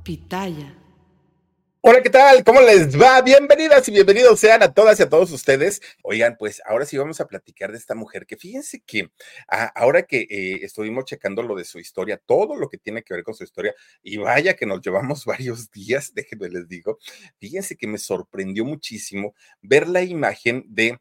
Pitaya. Hola, ¿qué tal? ¿Cómo les va? Bienvenidas y bienvenidos sean a todas y a todos ustedes. Oigan, pues ahora sí vamos a platicar de esta mujer que fíjense que ahora que estuvimos checando lo de su historia, todo lo que tiene que ver con su historia, y vaya que nos llevamos varios días, déjenme les digo, fíjense que me sorprendió muchísimo ver la imagen de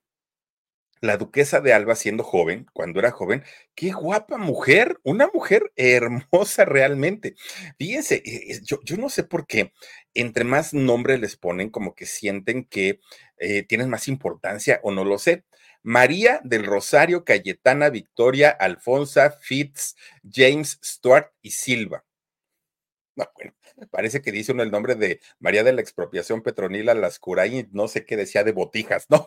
la duquesa de Alba siendo joven, cuando era joven, qué guapa mujer, una mujer hermosa realmente. Fíjense, yo no sé por qué, entre más nombre les ponen, como que sienten que tienen más importancia o no lo sé. María del Rosario, Cayetana, Victoria, Alfonsa, Fitz, James, Stuart y Silva. No, bueno, parece que dice uno el nombre de María de la Expropiación Petronila Lascurain, no sé qué decía de Botijas, ¿no?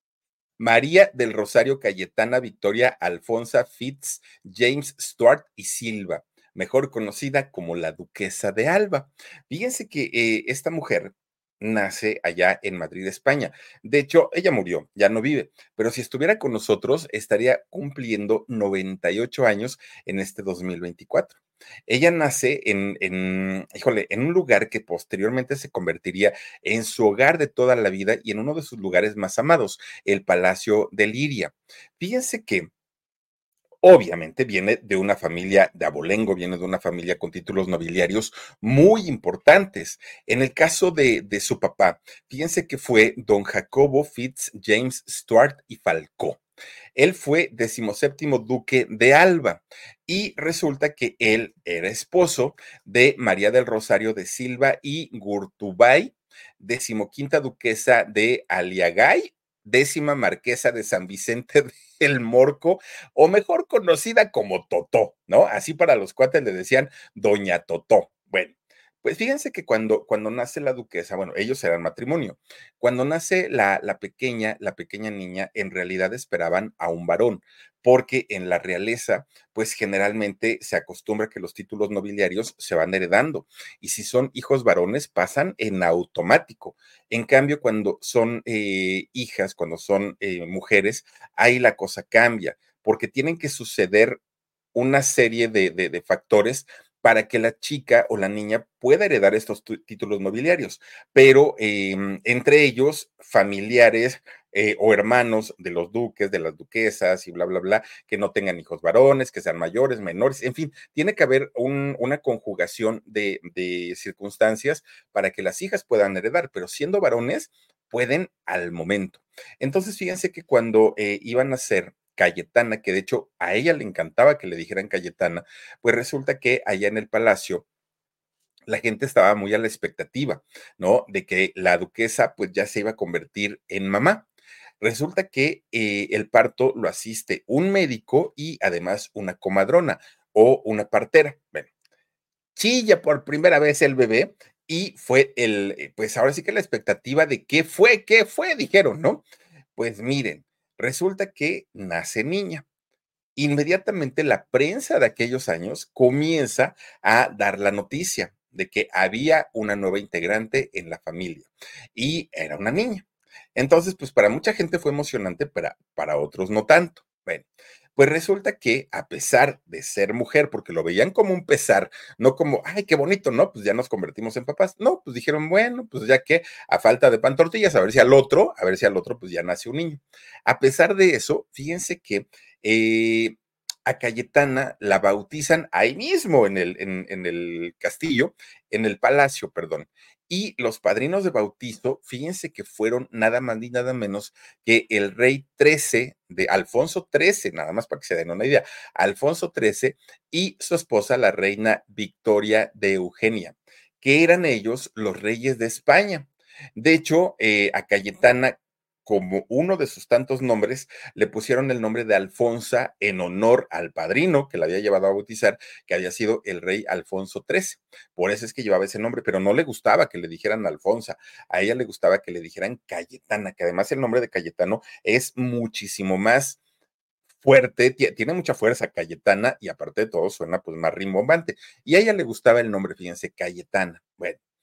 María del Rosario Cayetana Victoria Alfonsa Fitz James Stuart y Silva, mejor conocida como la Duquesa de Alba. Fíjense que esta mujer nace allá en Madrid, España. De hecho, ella murió, ya no vive, pero si estuviera con nosotros, estaría cumpliendo 98 años en este 2024. Ella nace híjole, en un lugar que posteriormente se convertiría en su hogar de toda la vida y en uno de sus lugares más amados, el Palacio de Liria. Fíjense que obviamente viene de una familia de abolengo, viene de una familia con títulos nobiliarios muy importantes. En el caso de su papá, fíjense que fue don Jacobo Fitz James Stuart y Falcó. Él fue 17º duque de Alba y resulta que él era esposo de María del Rosario de Silva y Gurtubay, 15ª duquesa de Aliagay, 10ª marquesa de San Vicente del Morco, o mejor conocida como Totó, ¿no? Así para los cuates le decían Doña Totó. Bueno, pues fíjense que cuando nace la duquesa, bueno, ellos eran matrimonio. Cuando nace la pequeña niña, en realidad esperaban a un varón, porque en la realeza, pues generalmente se acostumbra que los títulos nobiliarios se van heredando, y si son hijos varones, pasan en automático. En cambio, cuando son hijas, cuando son mujeres, ahí la cosa cambia, porque tienen que suceder una serie de factores para que la chica o la niña pueda heredar estos títulos nobiliarios, pero entre ellos familiares o hermanos de los duques, de las duquesas y bla, bla, bla, que no tengan hijos varones, que sean mayores, menores, en fin, tiene que haber una conjugación de circunstancias para que las hijas puedan heredar, pero siendo varones, pueden al momento. Entonces, fíjense que cuando iban a ser Cayetana, que de hecho a ella le encantaba que le dijeran Cayetana, pues resulta que allá en el palacio la gente estaba muy a la expectativa, ¿no? De que la duquesa pues ya se iba a convertir en mamá. Resulta que el parto lo asiste un médico y además una comadrona o una partera. Bueno, chilla por primera vez el bebé y fue pues ahora sí que la expectativa de qué fue, dijeron, ¿no? Pues miren, resulta que nace niña. Inmediatamente la prensa de aquellos años comienza a dar la noticia de que había una nueva integrante en la familia y era una niña. Entonces, pues para mucha gente fue emocionante, para otros no tanto. Bueno, pues resulta que a pesar de ser mujer, porque lo veían como un pesar, no como, ay, qué bonito, ¿no? Pues ya nos convertimos en papás. No, pues dijeron, bueno, pues ya que a falta de pan tortillas, a ver si al otro, pues ya nace un niño. A pesar de eso, fíjense que eh, a Cayetana la bautizan ahí mismo en el castillo, en el palacio, perdón. Y los padrinos de bautizo, fíjense que fueron nada más ni nada menos que el rey 13 de Alfonso XIII, nada más para que se den una idea, Alfonso XIII y su esposa, la reina Victoria de Eugenia, que eran ellos los reyes de España. De hecho, a Cayetana, como uno de sus tantos nombres, le pusieron el nombre de Alfonsa en honor al padrino que la había llevado a bautizar, que había sido el rey Alfonso XIII. Por eso es que llevaba ese nombre, pero no le gustaba que le dijeran Alfonsa, a ella le gustaba que le dijeran Cayetana, que además el nombre de Cayetano es muchísimo más fuerte, tiene mucha fuerza Cayetana y aparte de todo suena pues más rimbombante. Y a ella le gustaba el nombre, fíjense, Cayetana. Bueno,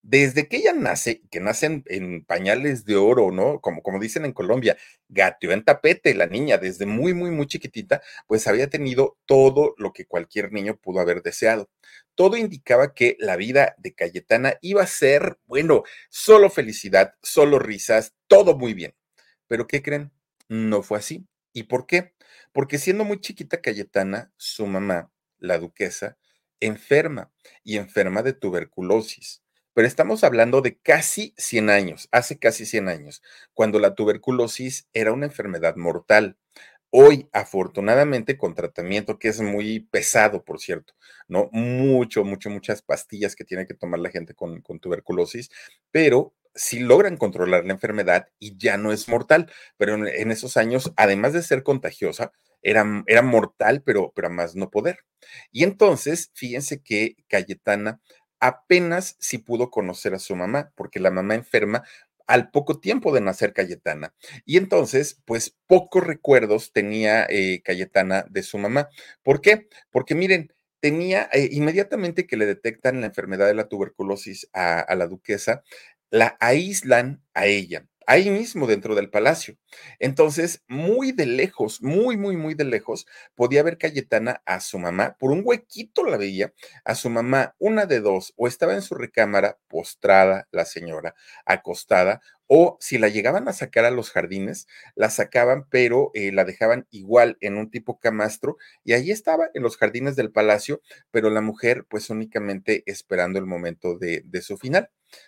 Desde que ella nace, que nace en pañales de oro, ¿no? Como dicen en Colombia, gateó en tapete la niña, desde muy, muy, muy chiquitita, pues había tenido todo lo que cualquier niño pudo haber deseado. Todo indicaba que la vida de Cayetana iba a ser, bueno, solo felicidad, solo risas, todo muy bien. Pero ¿qué creen? No fue así. ¿Y por qué? Porque siendo muy chiquita Cayetana, su mamá, la duquesa, enferma y enferma de tuberculosis. Pero estamos hablando de casi 100 años, hace casi 100 años, cuando la tuberculosis era una enfermedad mortal. Hoy, afortunadamente, con tratamiento que es muy pesado, por cierto, ¿no? Muchas pastillas que tiene que tomar la gente con tuberculosis, pero sí logran controlar la enfermedad y ya no es mortal. Pero en esos años, además de ser contagiosa, era mortal, pero a más no poder. Y entonces, fíjense que Cayetana apenas sí pudo conocer a su mamá, porque la mamá enferma al poco tiempo de nacer Cayetana. Y entonces, pues pocos recuerdos tenía Cayetana de su mamá. ¿Por qué? Porque miren, tenía inmediatamente que le detectan la enfermedad de la tuberculosis a la duquesa, la aíslan a ella, ahí mismo dentro del palacio. Entonces, muy de lejos, muy de lejos, podía ver Cayetana a su mamá, por un huequito la veía, a su mamá, una de dos, o estaba en su recámara postrada la señora, acostada, o si la llegaban a sacar a los jardines, la sacaban, pero la dejaban igual en un tipo camastro, y ahí estaba en los jardines del palacio, pero la mujer pues únicamente esperando el momento de su final.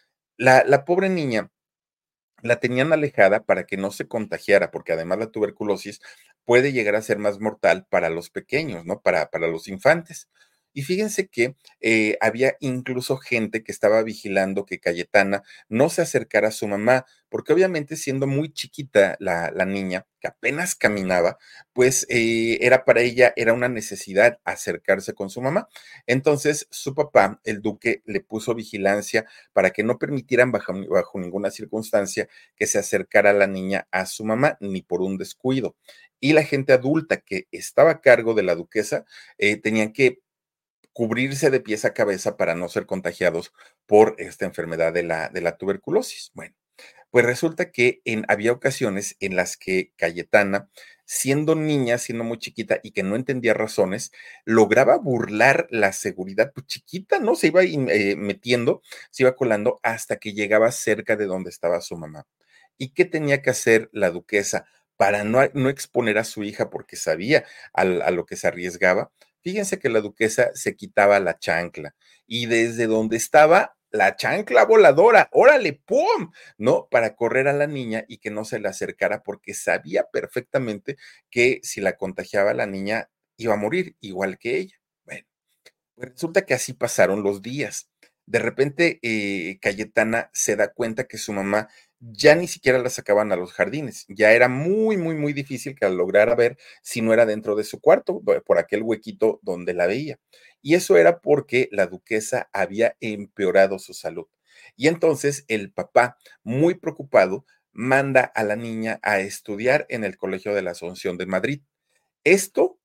La pobre niña la tenían alejada para que no se contagiara, porque además la tuberculosis puede llegar a ser más mortal para los pequeños, ¿no? Para los infantes. Y fíjense que había incluso gente que estaba vigilando que Cayetana no se acercara a su mamá, porque obviamente siendo muy chiquita la niña, que apenas caminaba, pues era para ella, era una necesidad acercarse con su mamá. Entonces su papá, el duque, le puso vigilancia para que no permitieran bajo ninguna circunstancia que se acercara la niña a su mamá, ni por un descuido. Y la gente adulta que estaba a cargo de la duquesa tenían que cubrirse de pies a cabeza para no ser contagiados por esta enfermedad de la tuberculosis. Bueno, pues resulta que había ocasiones en las que Cayetana, siendo niña, siendo muy chiquita y que no entendía razones, lograba burlar la seguridad, pues chiquita, ¿no? Se iba metiendo, se iba colando hasta que llegaba cerca de donde estaba su mamá. ¿Y qué tenía que hacer la duquesa para no exponer a su hija porque sabía a lo que se arriesgaba? Fíjense que la duquesa se quitaba la chancla y desde donde estaba la chancla voladora, órale, ¡pum! ¿No? Para correr a la niña y que no se le acercara porque sabía perfectamente que si la contagiaba la niña iba a morir igual que ella. Bueno, pues resulta que así pasaron los días. De repente, Cayetana se da cuenta que su mamá ya ni siquiera la sacaban a los jardines. Ya era muy difícil que la lograra ver si no era dentro de su cuarto, por aquel huequito donde la veía. Y eso era porque la duquesa había empeorado su salud. Y entonces el papá, muy preocupado, manda a la niña a estudiar en el Colegio de la Asunción de Madrid. Esto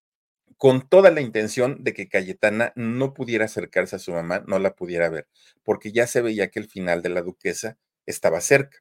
con toda la intención de que Cayetana no pudiera acercarse a su mamá, no la pudiera ver, porque ya se veía que el final de la duquesa estaba cerca.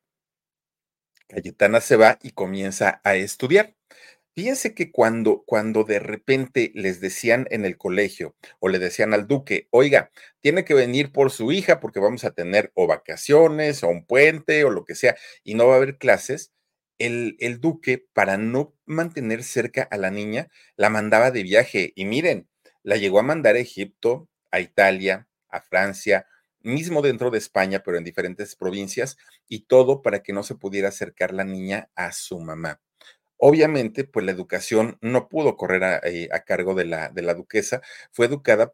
Cayetana se va y comienza a estudiar. Fíjense que cuando de repente les decían en el colegio o le decían al duque, oiga, tiene que venir por su hija porque vamos a tener o vacaciones o un puente o lo que sea y no va a haber clases, el duque, para no mantener cerca a la niña, la mandaba de viaje. Y miren, la llegó a mandar a Egipto, a Italia, a Francia, mismo dentro de España, pero en diferentes provincias, y todo para que no se pudiera acercar la niña a su mamá. Obviamente, pues la educación no pudo correr a cargo de la duquesa, fue educada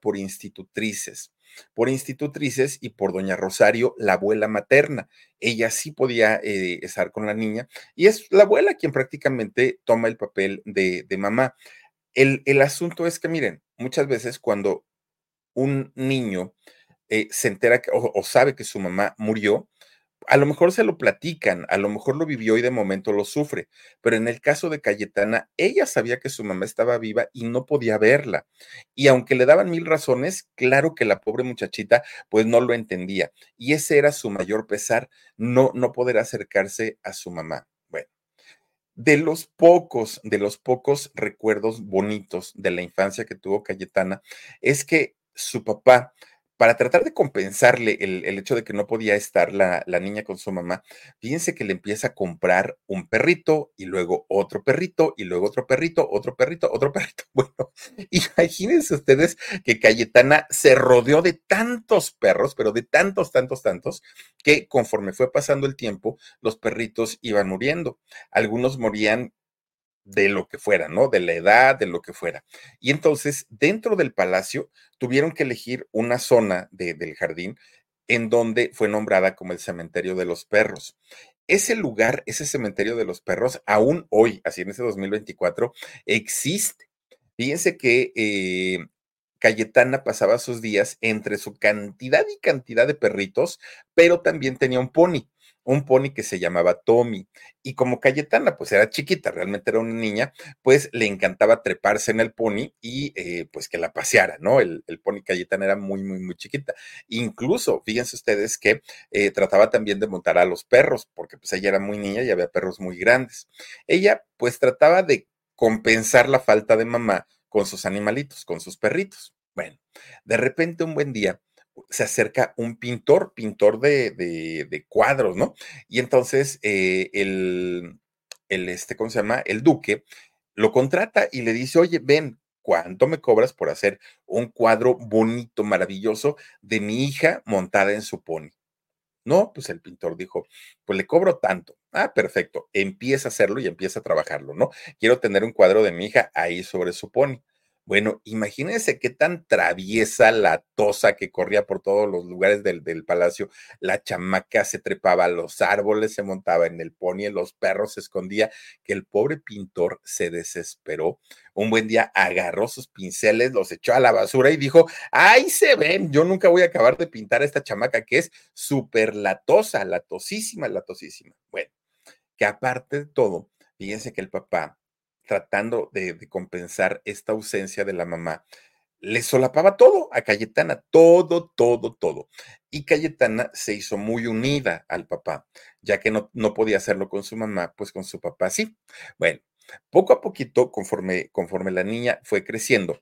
por institutrices y por doña Rosario, la abuela materna. Ella sí podía estar con la niña y es la abuela quien prácticamente toma el papel de mamá. El asunto es que, miren, muchas veces cuando un niño se entera o sabe que su mamá murió, A lo mejor se lo platican, a lo mejor lo vivió y de momento lo sufre, pero en el caso de Cayetana, ella sabía que su mamá estaba viva y no podía verla. Y aunque le daban mil razones, claro que la pobre muchachita pues no lo entendía. Y ese era su mayor pesar, no poder acercarse a su mamá. Bueno, de los pocos recuerdos bonitos de la infancia que tuvo Cayetana, es que su papá, para tratar de compensarle el hecho de que no podía estar la niña con su mamá, fíjense que le empieza a comprar un perrito y luego otro perrito y luego otro perrito, otro perrito, otro perrito. Bueno, imagínense ustedes que Cayetana se rodeó de tantos perros, pero de tantos, tantos, tantos, que conforme fue pasando el tiempo, los perritos iban muriendo. Algunos morían de lo que fuera, ¿no? De la edad, de lo que fuera. Y entonces, dentro del palacio, tuvieron que elegir una zona del jardín en donde fue nombrada como el cementerio de los perros. Ese lugar, ese cementerio de los perros, aún hoy, así en ese 2024, existe. Fíjense que Cayetana pasaba sus días entre su cantidad y cantidad de perritos, pero también tenía un pony que se llamaba Tommy. Y como Cayetana, pues era chiquita, realmente era una niña, pues le encantaba treparse en el pony y pues que la paseara, ¿no? El pony Cayetana era muy, muy, muy chiquita. Incluso, fíjense ustedes que trataba también de montar a los perros, porque pues ella era muy niña y había perros muy grandes. Ella pues trataba de compensar la falta de mamá con sus animalitos, con sus perritos. Bueno, de repente un buen día se acerca un pintor de cuadros, ¿no? Y entonces ¿cómo se llama? El duque lo contrata y le dice, oye, ven, ¿cuánto me cobras por hacer un cuadro bonito, maravilloso de mi hija montada en su pony? No, pues el pintor dijo, pues le cobro tanto. Ah, perfecto. Empieza a hacerlo y empieza a trabajarlo, ¿no? Quiero tener un cuadro de mi hija ahí sobre su pony. Bueno, imagínense qué tan traviesa la tosa que corría por todos los lugares del palacio. La chamaca se trepaba a los árboles, se montaba en el pony, en los perros se escondía, que el pobre pintor se desesperó. Un buen día agarró sus pinceles, los echó a la basura y dijo, ahí se ven, yo nunca voy a acabar de pintar a esta chamaca que es súper latosa, latosísima, latosísima. Bueno, que aparte de todo, fíjense que el papá, tratando de compensar esta ausencia de la mamá, le solapaba todo a Cayetana, todo, todo, todo. Y Cayetana se hizo muy unida al papá, ya que no podía hacerlo con su mamá, pues con su papá sí. Bueno, poco a poquito, conforme la niña fue creciendo,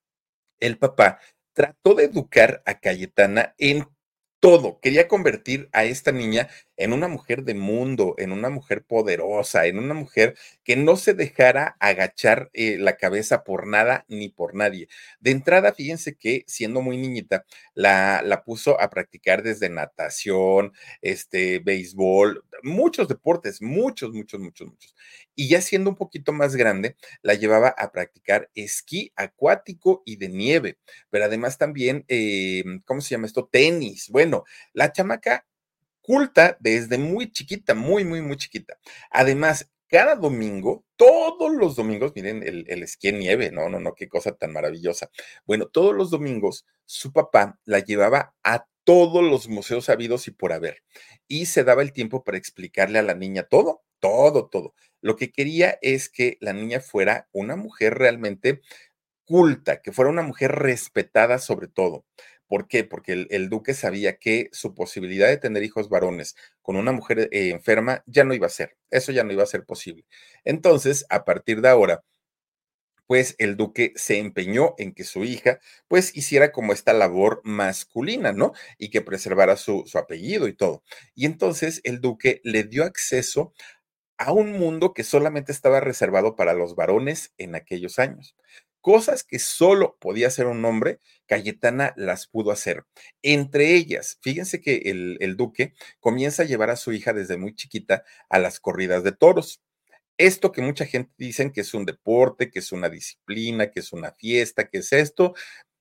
el papá trató de educar a Cayetana en todo. Quería convertir a esta niña en una mujer de mundo, en una mujer poderosa, en una mujer que no se dejara agachar la cabeza por nada ni por nadie. De entrada, fíjense que siendo muy niñita, la puso a practicar desde natación, béisbol, muchos deportes, muchos, muchos, muchos, muchos. Y ya siendo un poquito más grande, la llevaba a practicar esquí acuático y de nieve, pero además también, ¿cómo se llama esto? Tenis. Bueno, la chamaca culta desde muy chiquita, muy, muy, muy chiquita. Además, cada domingo, todos los domingos, miren, el esquí en nieve, no, no, no, qué cosa tan maravillosa. Bueno, todos los domingos su papá la llevaba a todos los museos habidos y por haber, y se daba el tiempo para explicarle a la niña todo, todo, todo. Lo que quería es que la niña fuera una mujer realmente culta, que fuera una mujer respetada sobre todo. ¿Por qué? Porque el duque sabía que su posibilidad de tener hijos varones con una mujer enferma ya no iba a ser, eso ya no iba a ser posible. Entonces, a partir de ahora, pues el duque se empeñó en que su hija pues hiciera como esta labor masculina, ¿no? Y que preservara su apellido y todo. Y entonces el duque le dio acceso a un mundo que solamente estaba reservado para los varones en aquellos años. Cosas que solo podía hacer un hombre, Cayetana las pudo hacer. Entre ellas, fíjense que el duque comienza a llevar a su hija desde muy chiquita a las corridas de toros. Esto que mucha gente dicen que es un deporte, que es una disciplina, que es una fiesta, que es esto,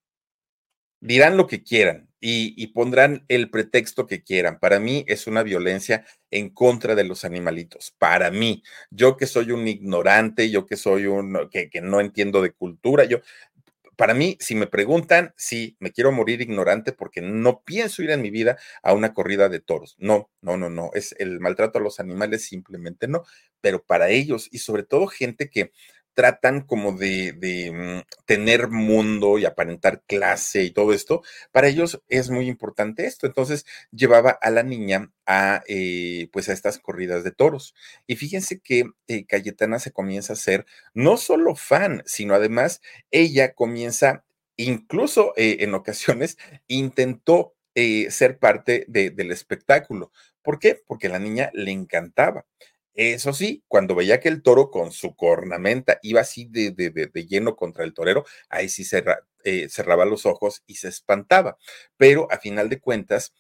dirán lo que quieran y pondrán el pretexto que quieran. Para mí es una violencia en contra de los animalitos. Para mí, yo que soy un ignorante, yo que soy que no entiendo de cultura, para mí, si me preguntan, sí, me quiero morir ignorante porque no pienso ir en mi vida a una corrida de toros. No, no, no, no. Es el maltrato a los animales, simplemente no. Pero para ellos, y sobre todo gente que tratan como de tener mundo y aparentar clase y todo esto, para ellos es muy importante esto. Entonces llevaba a la niña a, pues a estas corridas de toros. Y fíjense que Cayetana se comienza a ser no solo fan, sino además ella comienza, incluso en ocasiones, intentó ser parte del espectáculo. ¿Por qué? Porque a la niña le encantaba. Eso sí, cuando veía que el toro con su cornamenta iba así de lleno contra el torero, ahí sí cerraba los ojos y se espantaba. Pero a final de cuentas,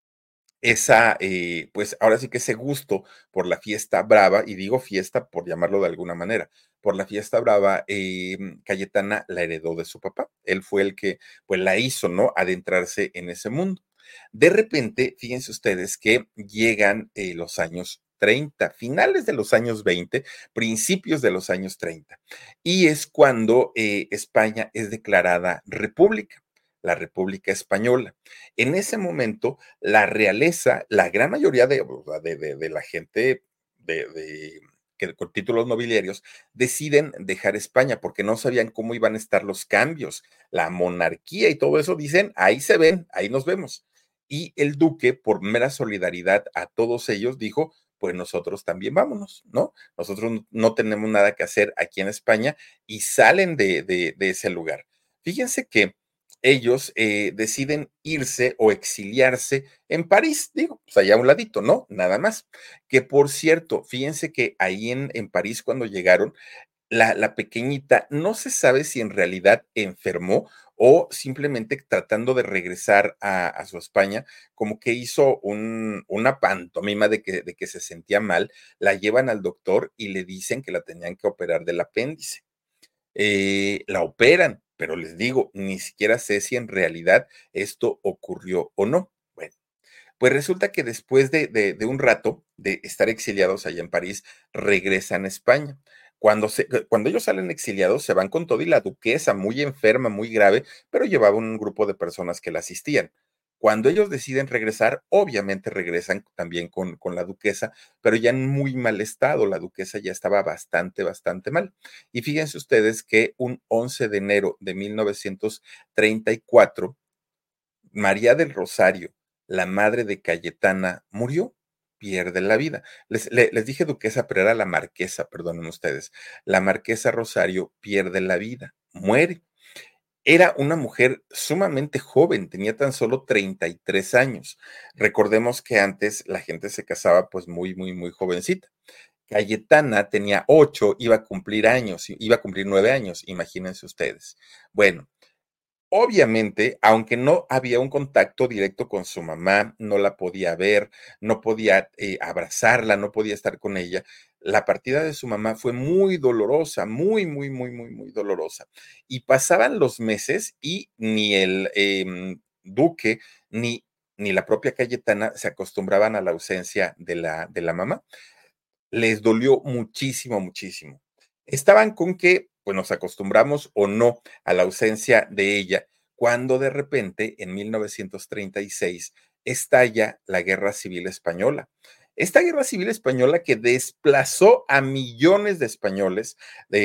pues ahora sí que ese gusto por la fiesta brava, y digo fiesta por llamarlo de alguna manera, por la fiesta brava, Cayetana la heredó de su papá. Él fue el que pues la hizo, ¿no? Adentrarse en ese mundo. De repente, fíjense ustedes que llegan los años 30, finales de los años 20, principios de los años 30, y es cuando España es declarada república, la República Española. En ese momento, la realeza, la gran mayoría de la gente que con títulos nobiliarios deciden dejar España porque no sabían cómo iban a estar los cambios, la monarquía y todo eso, dicen, ahí se ven, ahí nos vemos. Y el duque, por mera solidaridad a todos ellos, dijo, pues nosotros también vámonos, ¿no? Nosotros no tenemos nada que hacer aquí en España y salen de ese lugar. Fíjense que ellos deciden irse o exiliarse en París, digo, pues allá a un ladito, ¿no? Nada más. Que por cierto, fíjense que ahí en París cuando llegaron, la pequeñita no se sabe si en realidad enfermó o simplemente tratando de regresar a su España, como que hizo una pantomima de que se sentía mal, la llevan al doctor y le dicen que la tenían que operar del apéndice. La operan, pero les digo, ni siquiera sé si en realidad esto ocurrió o no. Bueno, pues resulta que después de un rato de estar exiliados allá en París, regresan a España. Cuando ellos salen exiliados, se van con todo y la duquesa, muy enferma, muy grave, pero llevaba un grupo de personas que la asistían. Cuando ellos deciden regresar, obviamente regresan también con la duquesa, pero ya en muy mal estado. La duquesa ya estaba bastante, bastante mal. Y fíjense ustedes que un 11 de enero de 1934, María del Rosario, la madre de Cayetana, murió, pierde la vida. Les dije duquesa, pero era la marquesa, perdonen ustedes. La marquesa Rosario pierde la vida, muere. Era una mujer sumamente joven, tenía tan solo 33 años. Recordemos que antes la gente se casaba pues muy, muy, muy jovencita. Cayetana tenía 8, iba a cumplir años, iba a cumplir 9 años, imagínense ustedes. Bueno, obviamente, aunque no había un contacto directo con su mamá, no la podía ver, no podía abrazarla, no podía estar con ella. La partida de su mamá fue muy dolorosa, muy, muy, muy, muy, muy dolorosa. Y pasaban los meses y ni el duque ni la propia Cayetana se acostumbraban a la ausencia de la mamá. Les dolió muchísimo, muchísimo. Estaban con que, pues nos acostumbramos o no a la ausencia de ella, cuando de repente, en 1936, estalla la Guerra Civil Española. Esta Guerra Civil Española que desplazó a millones de españoles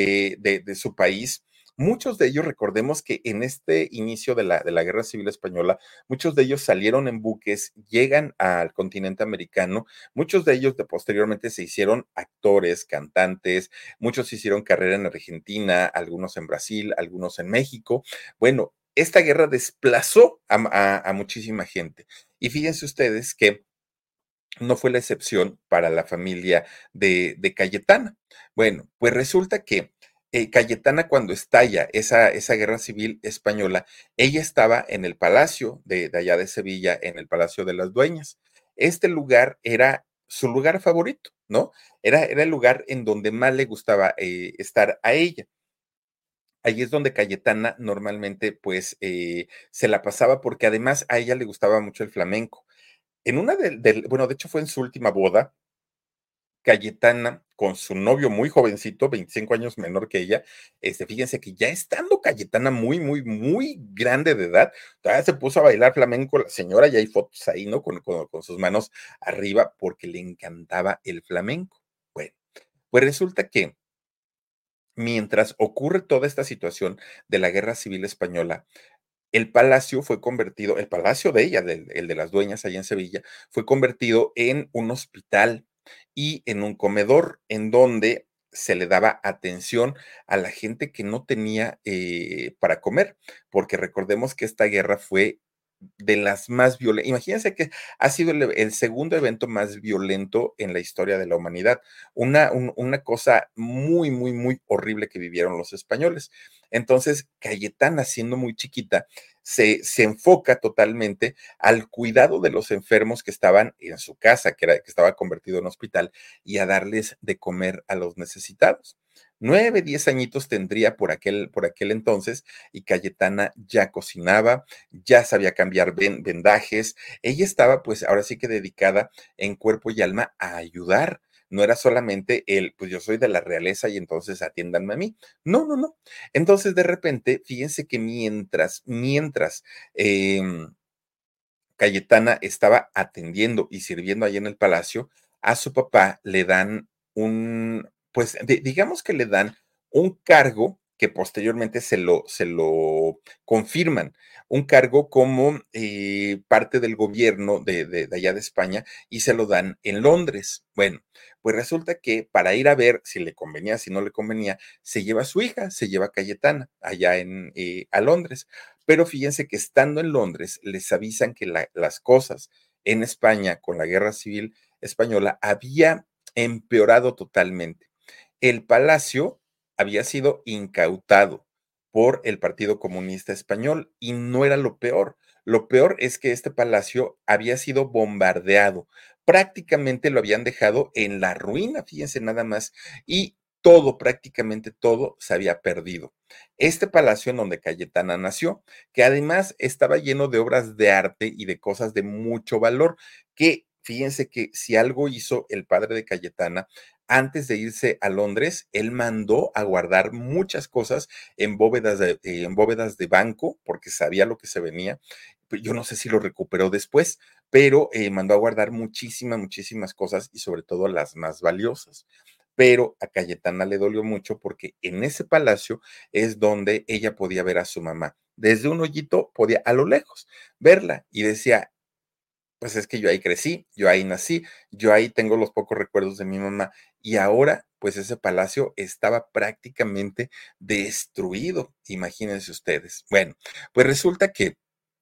de su país. Muchos de ellos, recordemos que en este inicio de la Guerra Civil Española, muchos de ellos salieron en buques, llegan al continente americano. Muchos de ellos posteriormente se hicieron actores, cantantes, muchos hicieron carrera en Argentina, algunos en Brasil, algunos en México. Bueno, esta guerra desplazó a muchísima gente. Y fíjense ustedes que no fue la excepción para la familia de Cayetana. Bueno, pues resulta que Cayetana cuando estalla esa guerra civil española, ella estaba en el palacio de allá de Sevilla, en el Palacio de las Dueñas. Este lugar era su lugar favorito, ¿no? Era el lugar en donde más le gustaba estar a ella. Ahí es donde Cayetana normalmente pues se la pasaba porque además a ella le gustaba mucho el flamenco. Bueno, de hecho fue en su última boda, Cayetana con su novio muy jovencito, 25 años menor que ella, fíjense que ya estando Cayetana muy, muy, muy grande de edad, todavía se puso a bailar flamenco la señora, y hay fotos ahí, ¿no? Con sus manos arriba, porque le encantaba el flamenco. Bueno, pues resulta que mientras ocurre toda esta situación de la Guerra Civil Española, el palacio fue convertido, el palacio de ella, el de las dueñas allá en Sevilla, fue convertido en un hospital y en un comedor en donde se le daba atención a la gente que no tenía para comer, porque recordemos que esta guerra fue de las más violentas. Imagínense que ha sido el segundo evento más violento en la historia de la humanidad. Una cosa muy, muy, muy horrible que vivieron los españoles. Entonces, Cayetana, siendo muy chiquita, se enfoca totalmente al cuidado de los enfermos que estaban en su casa, que estaba convertido en hospital, y a darles de comer a los necesitados. 9, 10 añitos tendría por aquel entonces, y Cayetana ya cocinaba, ya sabía cambiar vendajes. Ella estaba, pues, ahora sí que dedicada en cuerpo y alma a ayudar. No era solamente pues yo soy de la realeza y entonces atiéndanme a mí. No, no, no. Entonces, de repente, fíjense que mientras Cayetana estaba atendiendo y sirviendo ahí en el palacio, a su papá le dan pues digamos que le dan un cargo que posteriormente se lo confirman, un cargo como parte del gobierno de allá de España, y se lo dan en Londres. Bueno, pues resulta que para ir a ver si le convenía, si no le convenía, se lleva a su hija, se lleva a Cayetana allá a Londres. Pero fíjense que estando en Londres, les avisan que las cosas en España con la Guerra Civil Española había empeorado totalmente. El palacio había sido incautado por el Partido Comunista Español, y no era lo peor. Lo peor es que este palacio había sido bombardeado. Prácticamente lo habían dejado en la ruina, fíjense nada más, y todo, prácticamente todo, se había perdido. Este palacio en donde Cayetana nació, que además estaba lleno de obras de arte y de cosas de mucho valor, que fíjense que si algo hizo el padre de Cayetana, antes de irse a Londres, él mandó a guardar muchas cosas en bóvedas de banco, porque sabía lo que se venía. Yo no sé si lo recuperó después, pero mandó a guardar muchísimas, muchísimas cosas, y sobre todo las más valiosas. Pero a Cayetana le dolió mucho porque en ese palacio es donde ella podía ver a su mamá. Desde un hoyito podía a lo lejos verla, y decía, pues es que yo ahí crecí, yo ahí nací, yo ahí tengo los pocos recuerdos de mi mamá, y ahora pues ese palacio estaba prácticamente destruido, imagínense ustedes. Bueno, pues resulta que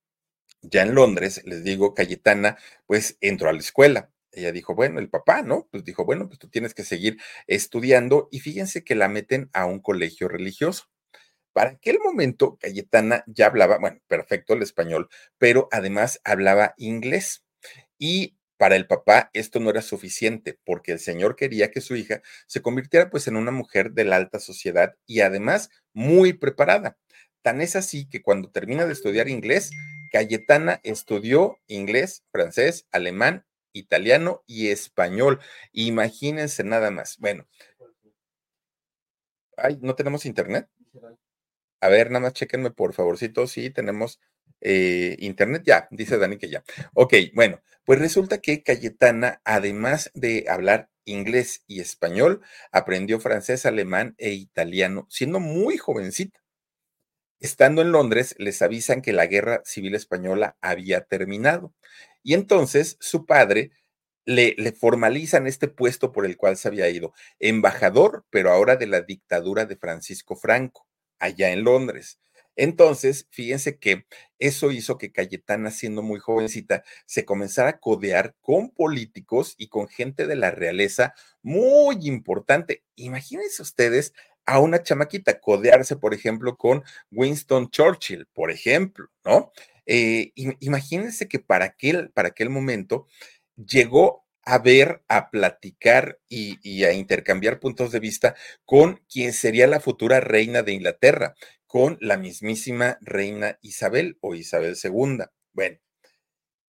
ya en Londres, les digo, Cayetana pues entró a la escuela. Ella dijo, bueno, el papá, ¿no? Pues dijo, bueno, pues tú tienes que seguir estudiando, y fíjense que la meten a un colegio religioso. Para aquel momento, Cayetana ya hablaba, bueno, perfecto el español, pero además hablaba inglés. Y para el papá esto no era suficiente, porque el señor quería que su hija se convirtiera pues en una mujer de la alta sociedad, y además muy preparada. Tan es así que cuando termina de estudiar inglés, Cayetana estudió inglés, francés, alemán, italiano y español. Imagínense nada más. Bueno, ay, ¿no tenemos internet? A ver, nada más chéquenme por favorcito. Sí, tenemos internet. Ya, dice Dani que ya. Ok, bueno, pues resulta que Cayetana, además de hablar inglés y español, aprendió francés, alemán e italiano, siendo muy jovencita. Estando en Londres, les avisan que la Guerra Civil Española había terminado. Y entonces su padre le formalizan este puesto por el cual se había ido, embajador, pero ahora de la dictadura de Francisco Franco, allá en Londres. Entonces, fíjense que eso hizo que Cayetana, siendo muy jovencita, se comenzara a codear con políticos y con gente de la realeza muy importante. Imagínense ustedes a una chamaquita codearse, por ejemplo, con Winston Churchill, por ejemplo, ¿no? Imagínense que para aquel momento llegó a ver, a platicar y a intercambiar puntos de vista con quien sería la futura reina de Inglaterra, con la mismísima reina Isabel o Isabel II. Bueno,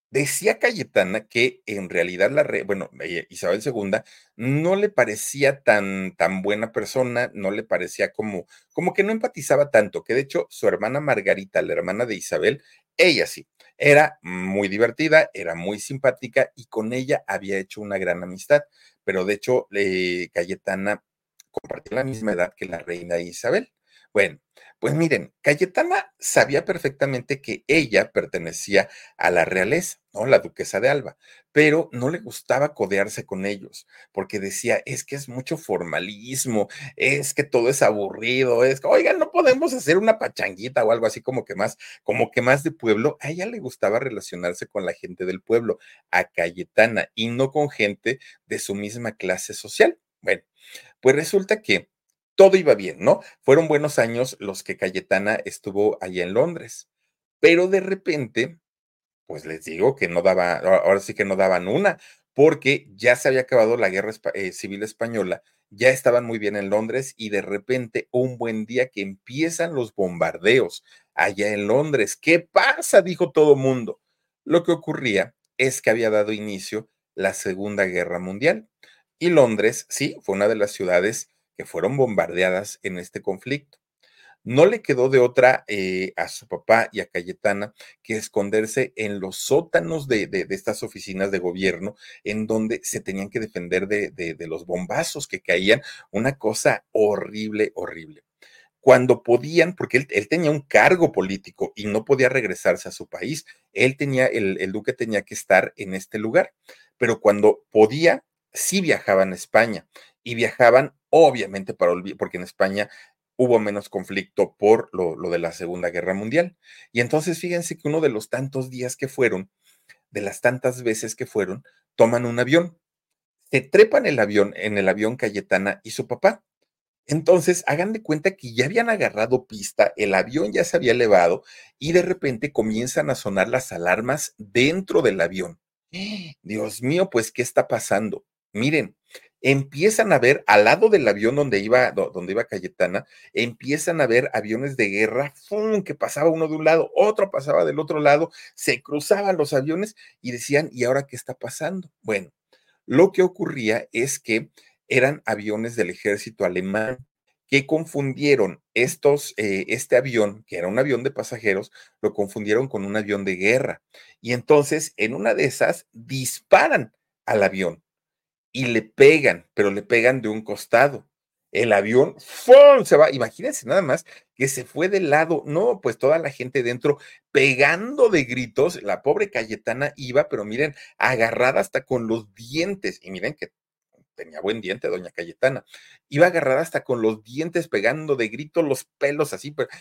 Decía Cayetana que en realidad bueno, Isabel II no le parecía tan buena persona, no le parecía como que no empatizaba tanto, que de hecho su hermana Margarita, la hermana de Isabel, ella sí, era muy divertida, era muy simpática y con ella había hecho una gran amistad, pero de hecho Cayetana compartía la misma edad que la reina Isabel. Bueno, pues miren, Cayetana sabía perfectamente que ella pertenecía a la realeza, ¿no? La duquesa de Alba, pero no le gustaba codearse con ellos, porque decía, es que es mucho formalismo, es que todo es aburrido, es que, oigan, no podemos hacer una pachanguita o algo así como que más de pueblo. A ella le gustaba relacionarse con la gente del pueblo, a Cayetana, y no con gente de su misma clase social. Bueno, pues resulta que todo iba bien, ¿no? Fueron buenos años los que Cayetana estuvo allá en Londres, pero de repente pues les digo que no daba, ahora sí que no daban una, porque ya se había acabado la guerra civil española, ya estaban muy bien en Londres y de repente un buen día que empiezan los bombardeos allá en Londres. ¿Qué pasa? Dijo todo mundo. Lo que ocurría es que había dado inicio la Segunda Guerra Mundial y Londres, sí, fue una de las ciudades que fueron bombardeadas en este conflicto. No le quedó de otra a su papá y a Cayetana que esconderse en los sótanos de estas oficinas de gobierno en donde se tenían que defender de los bombazos que caían, una cosa horrible, horrible. Cuando podían, porque él tenía un cargo político y no podía regresarse a su país, él tenía, el duque tenía que estar en este lugar, pero cuando podía, sí viajaban a España y viajaban obviamente porque en España hubo menos conflicto por lo de la Segunda Guerra Mundial. Y entonces fíjense que uno de los tantos días que fueron, de las tantas veces que fueron, toman un avión, se trepan en el avión Cayetana y su papá. Entonces, hagan de cuenta que ya habían agarrado pista, el avión ya se había elevado y de repente comienzan a sonar las alarmas dentro del avión. Dios mío, pues, ¿qué está pasando? Miren, empiezan a ver al lado del avión donde iba Cayetana, empiezan a ver aviones de guerra, ¡fum!, que pasaba uno de un lado, otro pasaba del otro lado, se cruzaban los aviones y decían, ¿y ahora qué está pasando? Bueno, lo que ocurría es que eran aviones del ejército alemán que confundieron este avión, que era un avión de pasajeros, lo confundieron con un avión de guerra. Y entonces, en una de esas, disparan al avión y le pegan, pero le pegan de un costado. El avión ¡fum!, se va. Imagínense nada más que se fue de lado. No, pues toda la gente dentro pegando de gritos. La pobre Cayetana iba, pero miren, agarrada hasta con los dientes. Y miren que tenía buen diente, doña Cayetana. Iba agarrada hasta con los dientes pegando de gritos, los pelos así, pero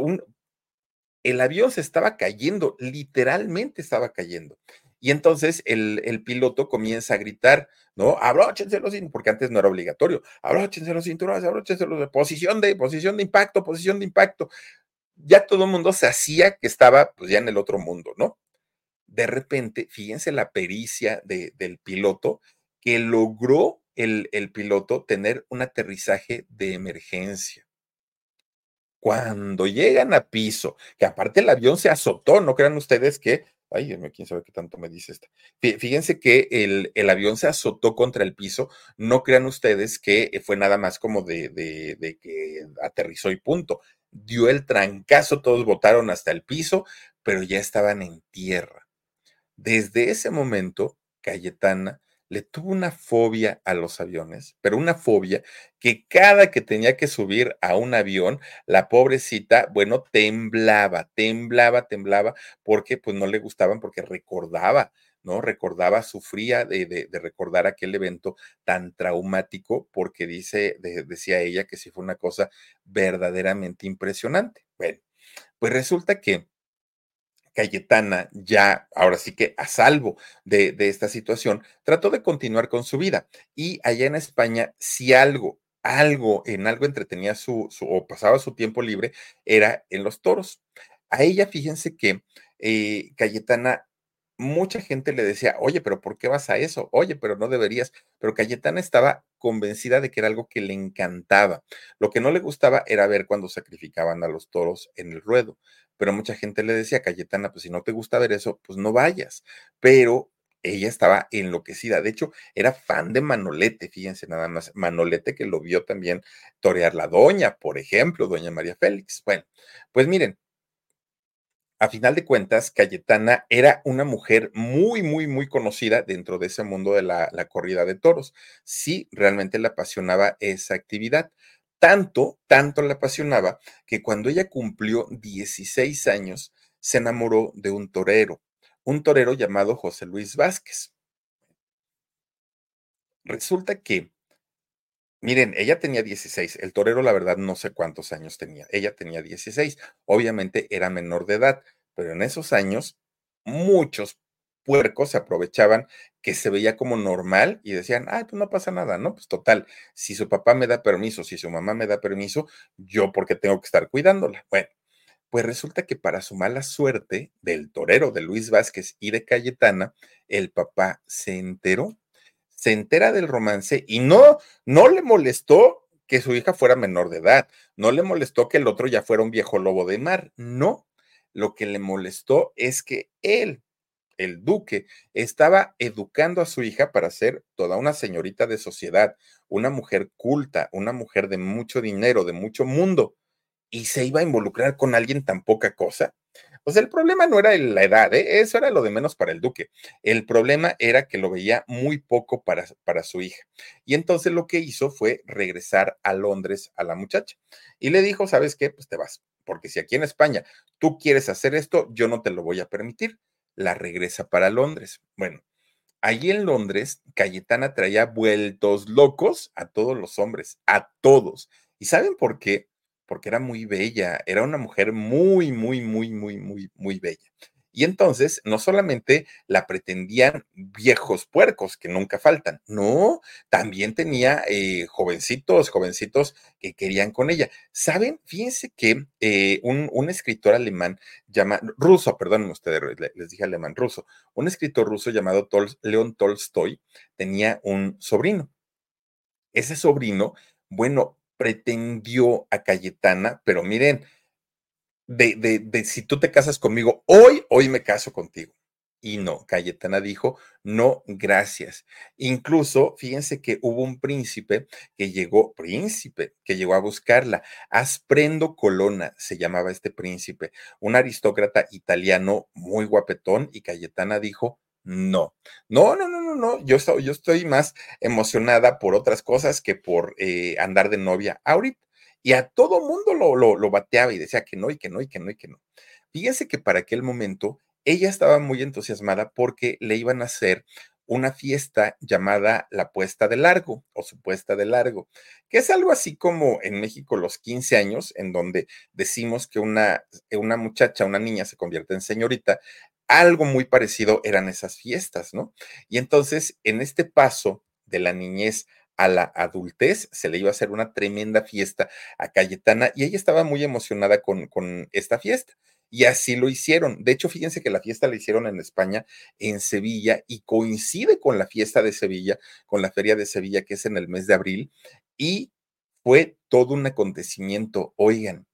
el avión se estaba cayendo, literalmente estaba cayendo. Y entonces el piloto comienza a gritar, ¿no? Abróchense los cinturones, porque antes no era obligatorio. Abróchense los cinturones, abróchense los de posición de impacto, posición de impacto. Ya todo el mundo se hacía que estaba pues ya en el otro mundo, ¿no? De repente, fíjense la pericia del piloto, que logró el piloto tener un aterrizaje de emergencia. Cuando llegan a piso, que aparte el avión se azotó, no crean ustedes que, ay, Dios mío, quién sabe qué tanto me dice esta. Fíjense que el avión se azotó contra el piso, no crean ustedes que fue nada más como de que aterrizó y punto. Dio el trancazo, todos botaron hasta el piso, pero ya estaban en tierra. Desde ese momento, Cayetana le tuvo una fobia a los aviones, pero una fobia que cada que tenía que subir a un avión, la pobrecita, bueno, temblaba, temblaba, temblaba, porque pues no le gustaban, porque recordaba, ¿no? Recordaba, sufría de recordar aquel evento tan traumático, porque decía ella que sí fue una cosa verdaderamente impresionante. Bueno, pues resulta que Cayetana, ya ahora sí que a salvo de esta situación, trató de continuar con su vida. Y allá en España, si en algo entretenía o pasaba su tiempo libre, era en los toros. A ella, fíjense que Cayetana, mucha gente le decía, oye, pero ¿por qué vas a eso? Oye, pero no deberías. Pero Cayetana estaba convencida de que era algo que le encantaba. Lo que no le gustaba era ver cuando sacrificaban a los toros en el ruedo, pero mucha gente le decía, Cayetana, pues si no te gusta ver eso, pues no vayas. Pero ella estaba enloquecida. De hecho, era fan de Manolete, fíjense nada más. Manolete que lo vio también torear la doña, por ejemplo, doña María Félix. Bueno, pues miren, a final de cuentas, Cayetana era una mujer muy, muy, muy conocida dentro de ese mundo de la corrida de toros. Sí, realmente le apasionaba esa actividad. Tanto le apasionaba que cuando ella cumplió 16 años, se enamoró de un torero llamado José Luis Vázquez. Resulta que, miren, ella tenía 16, el torero la verdad no sé cuántos años tenía, ella tenía 16, obviamente era menor de edad, pero en esos años muchos puercos se aprovechaban que se veía como normal y decían, ay, pues no pasa nada, ¿no? Pues total, si su papá me da permiso, si su mamá me da permiso, yo porque tengo que estar cuidándola. Bueno, pues resulta que para su mala suerte del torero de Luis Vázquez y de Cayetana, el papá se entera del romance y no le molestó que su hija fuera menor de edad, no le molestó que el otro ya fuera un viejo lobo de mar, no. Lo que le molestó es que él, el duque, estaba educando a su hija para ser toda una señorita de sociedad, una mujer culta, una mujer de mucho dinero, de mucho mundo, y se iba a involucrar con alguien tan poca cosa. O sea, el problema no era la edad, ¿eh? Eso era lo de menos para el duque. El problema era que lo veía muy poco para su hija. Y entonces lo que hizo fue regresar a Londres a la muchacha. Y le dijo, ¿sabes qué? Pues te vas. Porque si aquí en España tú quieres hacer esto, yo no te lo voy a permitir. La regresa para Londres. Bueno, allí en Londres, Cayetana traía vueltos locos a todos los hombres, a todos. ¿Y saben por qué? Porque era muy bella, era una mujer muy, muy, muy, muy, muy, muy bella. Y entonces, no solamente la pretendían viejos puercos, que nunca faltan, no, también tenía jovencitos que querían con ella. ¿Saben? Fíjense que un escritor alemán ruso, perdónenme ustedes, les dije alemán, ruso, un escritor ruso llamado León Tolstoy tenía un sobrino. Ese sobrino, bueno, pretendió a Cayetana, pero miren, de si tú te casas conmigo hoy me caso contigo. Y no, Cayetana dijo, no, gracias. Incluso, fíjense que hubo un príncipe, que llegó a buscarla. Asprendo Colonna se llamaba este príncipe, un aristócrata italiano muy guapetón, y Cayetana dijo, no, no, yo estoy más emocionada por otras cosas que por andar de novia ahorita. Y a todo mundo lo bateaba y decía que no, y que no, y que no, y que no. Fíjense que para aquel momento ella estaba muy entusiasmada porque le iban a hacer una fiesta llamada la puesta de largo o su puesta de largo, que es algo así como en México los 15 años, en donde decimos que una muchacha, una niña se convierte en señorita. Algo muy parecido eran esas fiestas, ¿no? Y entonces, en este paso de la niñez a la adultez, se le iba a hacer una tremenda fiesta a Cayetana y ella estaba muy emocionada con esta fiesta. Y así lo hicieron. De hecho, fíjense que la fiesta la hicieron en España, en Sevilla, y coincide con la fiesta de Sevilla, con la feria de Sevilla, que es en el mes de abril, y fue todo un acontecimiento. Oigan,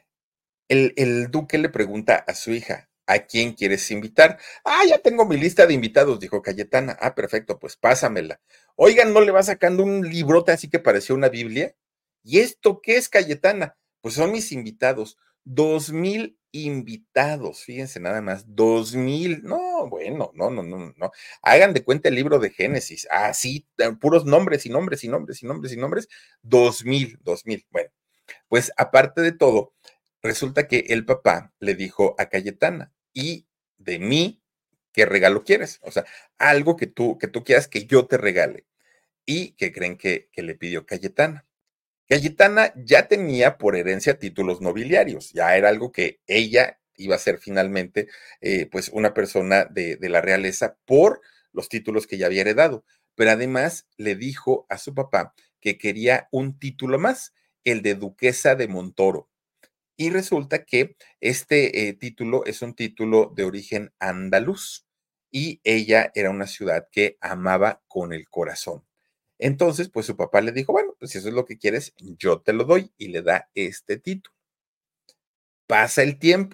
el duque le pregunta a su hija, ¿a quién quieres invitar? Ah, ya tengo mi lista de invitados, dijo Cayetana. Ah, perfecto, pues pásamela. Oigan, ¿no le va sacando un librote así que parecía una Biblia? ¿Y esto qué es, Cayetana? Pues son mis invitados. 2,000 invitados, fíjense nada más, 2,000. No, bueno, no. Hagan de cuenta el libro de Génesis, así, puros nombres y nombres y nombres y nombres y nombres, 2,000. Bueno, pues aparte de todo, resulta que el papá le dijo a Cayetana, y de mí, ¿qué regalo quieres? O sea, algo que tú quieras que yo te regale. ¿Y que creen que le pidió Cayetana? Cayetana ya tenía por herencia títulos nobiliarios, ya era algo que ella iba a ser finalmente, pues una persona de la realeza por los títulos que ya había heredado. Pero además le dijo a su papá que quería un título más, el de duquesa de Montoro. Y resulta que este título es un título de origen andaluz y ella era una ciudad que amaba con el corazón. Entonces, pues su papá le dijo, bueno, pues si eso es lo que quieres, yo te lo doy y le da este título. Pasa el tiempo,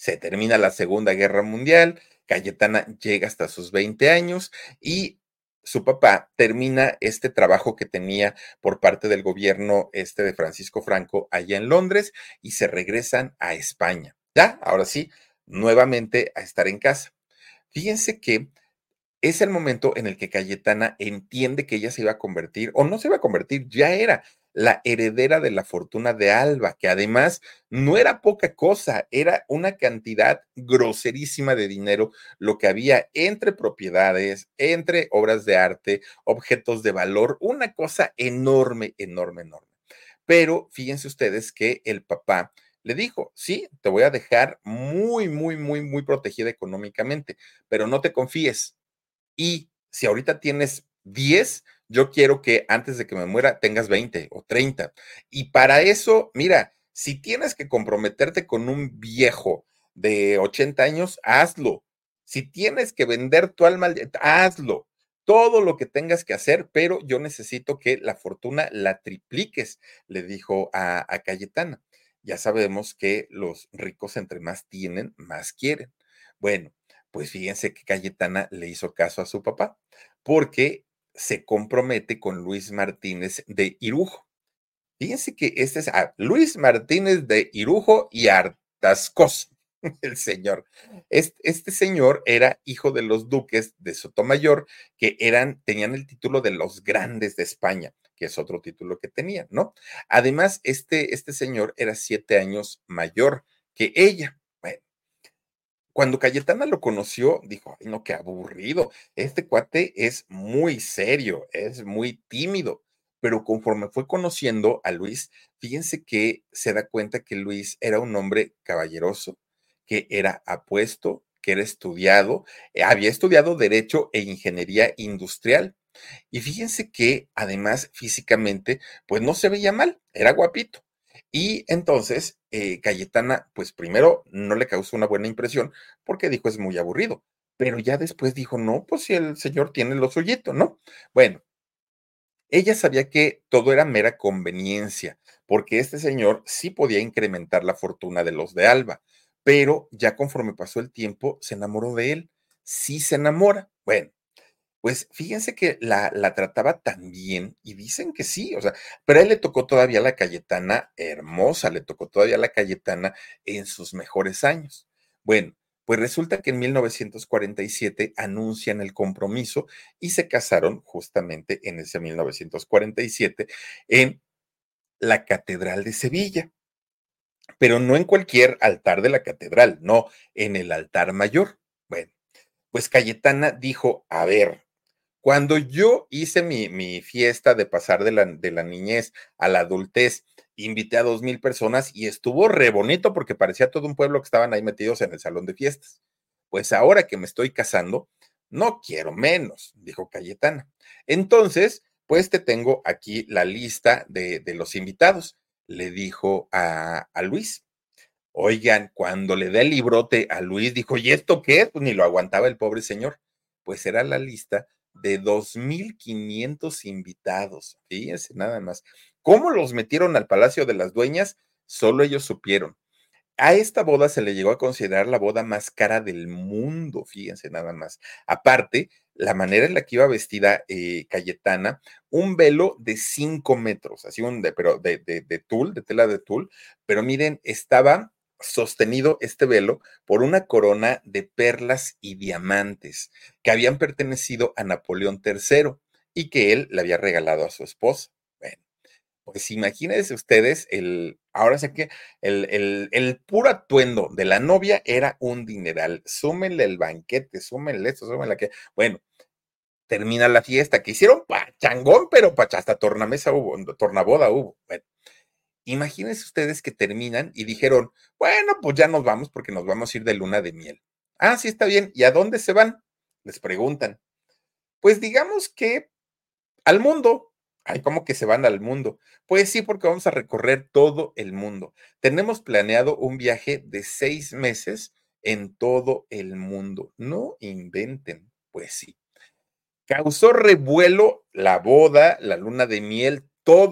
se termina la Segunda Guerra Mundial, Cayetana llega hasta sus 20 años y su papá termina este trabajo que tenía por parte del gobierno de Francisco Franco allá en Londres y se regresan a España. Ya, ahora sí, nuevamente a estar en casa. Fíjense que es el momento en el que Cayetana entiende que ella se iba a convertir, o no se iba a convertir, ya era la heredera de la fortuna de Alba, que además no era poca cosa, era una cantidad groserísima de dinero lo que había entre propiedades, entre obras de arte, objetos de valor, una cosa enorme, enorme, enorme. Pero fíjense ustedes que el papá le dijo, sí, te voy a dejar muy, muy, muy, muy protegida económicamente, pero no te confíes, y si ahorita tienes 10, yo quiero que antes de que me muera tengas 20 o 30. Y para eso, mira, si tienes que comprometerte con un viejo de 80 años, hazlo. Si tienes que vender tu alma, hazlo. Todo lo que tengas que hacer, pero yo necesito que la fortuna la tripliques, le dijo a Cayetana. Ya sabemos que los ricos entre más tienen, más quieren. Bueno, pues fíjense que Cayetana le hizo caso a su papá, porque se compromete con Luis Martínez de Irujo. Fíjense que este es Luis Martínez de Irujo y Artascos, el señor. Este señor era hijo de los duques de Sotomayor, que tenían el título de los grandes de España, que es otro título que tenían, ¿no? Además, este señor era 7 años mayor que ella. Bueno, cuando Cayetana lo conoció, dijo, ay, no, qué aburrido. Este cuate es muy serio, es muy tímido. Pero conforme fue conociendo a Luis, fíjense que se da cuenta que Luis era un hombre caballeroso, que era apuesto, que era estudiado, había estudiado Derecho e Ingeniería Industrial. Y fíjense que además físicamente, pues no se veía mal, era guapito. Y entonces Cayetana, pues primero no le causó una buena impresión porque dijo es muy aburrido, pero ya después dijo, no, pues si el señor tiene lo suyito, ¿no? Bueno, ella sabía que todo era mera conveniencia, porque este señor sí podía incrementar la fortuna de los de Alba, pero ya conforme pasó el tiempo, se enamoró de él. Sí se enamora. Bueno, pues fíjense que la trataba tan bien y dicen que sí, o sea, pero a él le tocó todavía la Cayetana hermosa, le tocó todavía la Cayetana en sus mejores años. Bueno, pues resulta que en 1947 anuncian el compromiso y se casaron justamente en ese 1947 en la Catedral de Sevilla, pero no en cualquier altar de la catedral, no, en el altar mayor. Bueno, pues Cayetana dijo, a ver, cuando yo hice mi fiesta de pasar de la niñez a la adultez, invité a 2000 personas y estuvo re bonito porque parecía todo un pueblo que estaban ahí metidos en el salón de fiestas. Pues ahora que me estoy casando, no quiero menos, dijo Cayetana. Entonces, pues te tengo aquí la lista de los invitados, le dijo a Luis. Oigan, cuando le da el librote a Luis, dijo, ¿y esto qué es? Pues ni lo aguantaba el pobre señor. Pues era la lista de 2500 invitados. Fíjense nada más. ¿Cómo los metieron al Palacio de las Dueñas? Solo ellos supieron. A esta boda se le llegó a considerar la boda más cara del mundo, fíjense nada más. Aparte, la manera en la que iba vestida Cayetana, un velo de 5 metros, así pero de tul, de tela de tul, pero miren, estaba sostenido este velo por una corona de perlas y diamantes que habían pertenecido a Napoleón III y que él le había regalado a su esposa. Bueno, pues imagínense ustedes, ahora sé que el puro atuendo de la novia era un dineral. Súmenle el banquete, súmenle esto, súmenle aquello. Bueno, termina la fiesta, que hicieron pachangón, pero hasta tornamesa hubo, tornaboda hubo. Bueno, imagínense ustedes que terminan y dijeron, bueno, pues ya nos vamos porque nos vamos a ir de luna de miel. Ah, sí, está bien. ¿Y a dónde se van? Les preguntan. Pues digamos que al mundo. Ay, ¿cómo que se van al mundo? Pues sí, porque vamos a recorrer todo el mundo. Tenemos planeado un viaje de 6 meses en todo el mundo. No inventen. Pues sí. Causó revuelo la boda, la luna de miel, todo.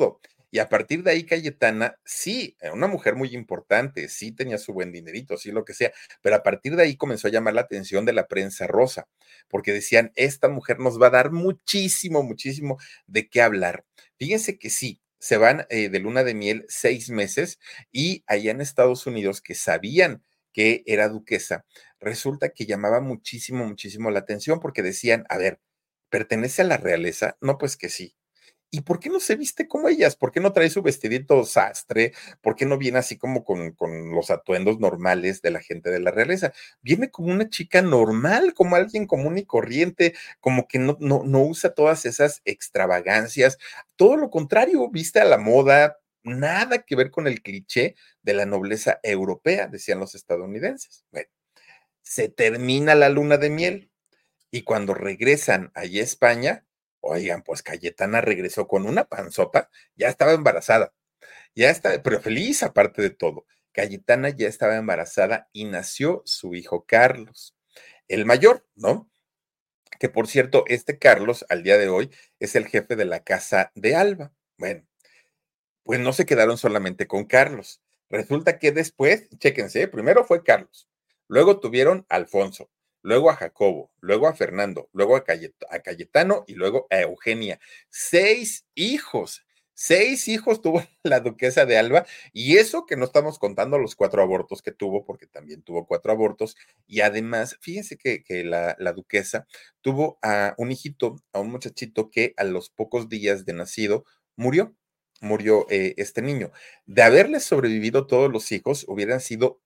Y a partir de ahí, Cayetana, sí, era una mujer muy importante, sí tenía su buen dinerito, sí lo que sea, pero a partir de ahí comenzó a llamar la atención de la prensa rosa, porque decían, esta mujer nos va a dar muchísimo, muchísimo de qué hablar. Fíjense que sí, se van de luna de miel 6 meses y allá en Estados Unidos, que sabían que era duquesa, resulta que llamaba muchísimo, muchísimo la atención porque decían, a ver, ¿pertenece a la realeza? No, pues que sí. ¿Y por qué no se viste como ellas? ¿Por qué no trae su vestidito sastre? ¿Por qué no viene así como con los atuendos normales de la gente de la realeza? Viene como una chica normal, como alguien común y corriente, como que no usa todas esas extravagancias. Todo lo contrario, viste a la moda, nada que ver con el cliché de la nobleza europea, decían los estadounidenses. Bueno, se termina la luna de miel y cuando regresan allí a España, oigan, pues Cayetana regresó con una panzota, ya estaba embarazada, ya está, pero feliz aparte de todo. Cayetana ya estaba embarazada y nació su hijo Carlos, el mayor, ¿no? Que por cierto, este Carlos al día de hoy es el jefe de la casa de Alba. Bueno, pues no se quedaron solamente con Carlos. Resulta que después, chéquense, primero fue Carlos, luego tuvieron a Alfonso, luego a Jacobo, luego a Fernando, luego a Cayetano y luego a Eugenia. 6 hijos. 6 hijos tuvo la duquesa de Alba, y eso que no estamos contando los 4 abortos que tuvo, porque también tuvo 4 abortos, y además, fíjense que la duquesa tuvo a un hijito, a un muchachito que a los pocos días de nacido murió este niño. De haberle sobrevivido todos los hijos, hubieran sido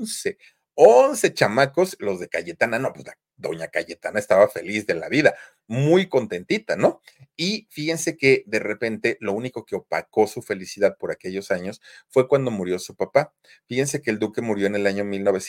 11 chamacos, los de Cayetana, no, pues la doña Cayetana estaba feliz de la vida, muy contentita, ¿no? Y fíjense que de repente lo único que opacó su felicidad por aquellos años fue cuando murió su papá. Fíjense que el duque murió en el año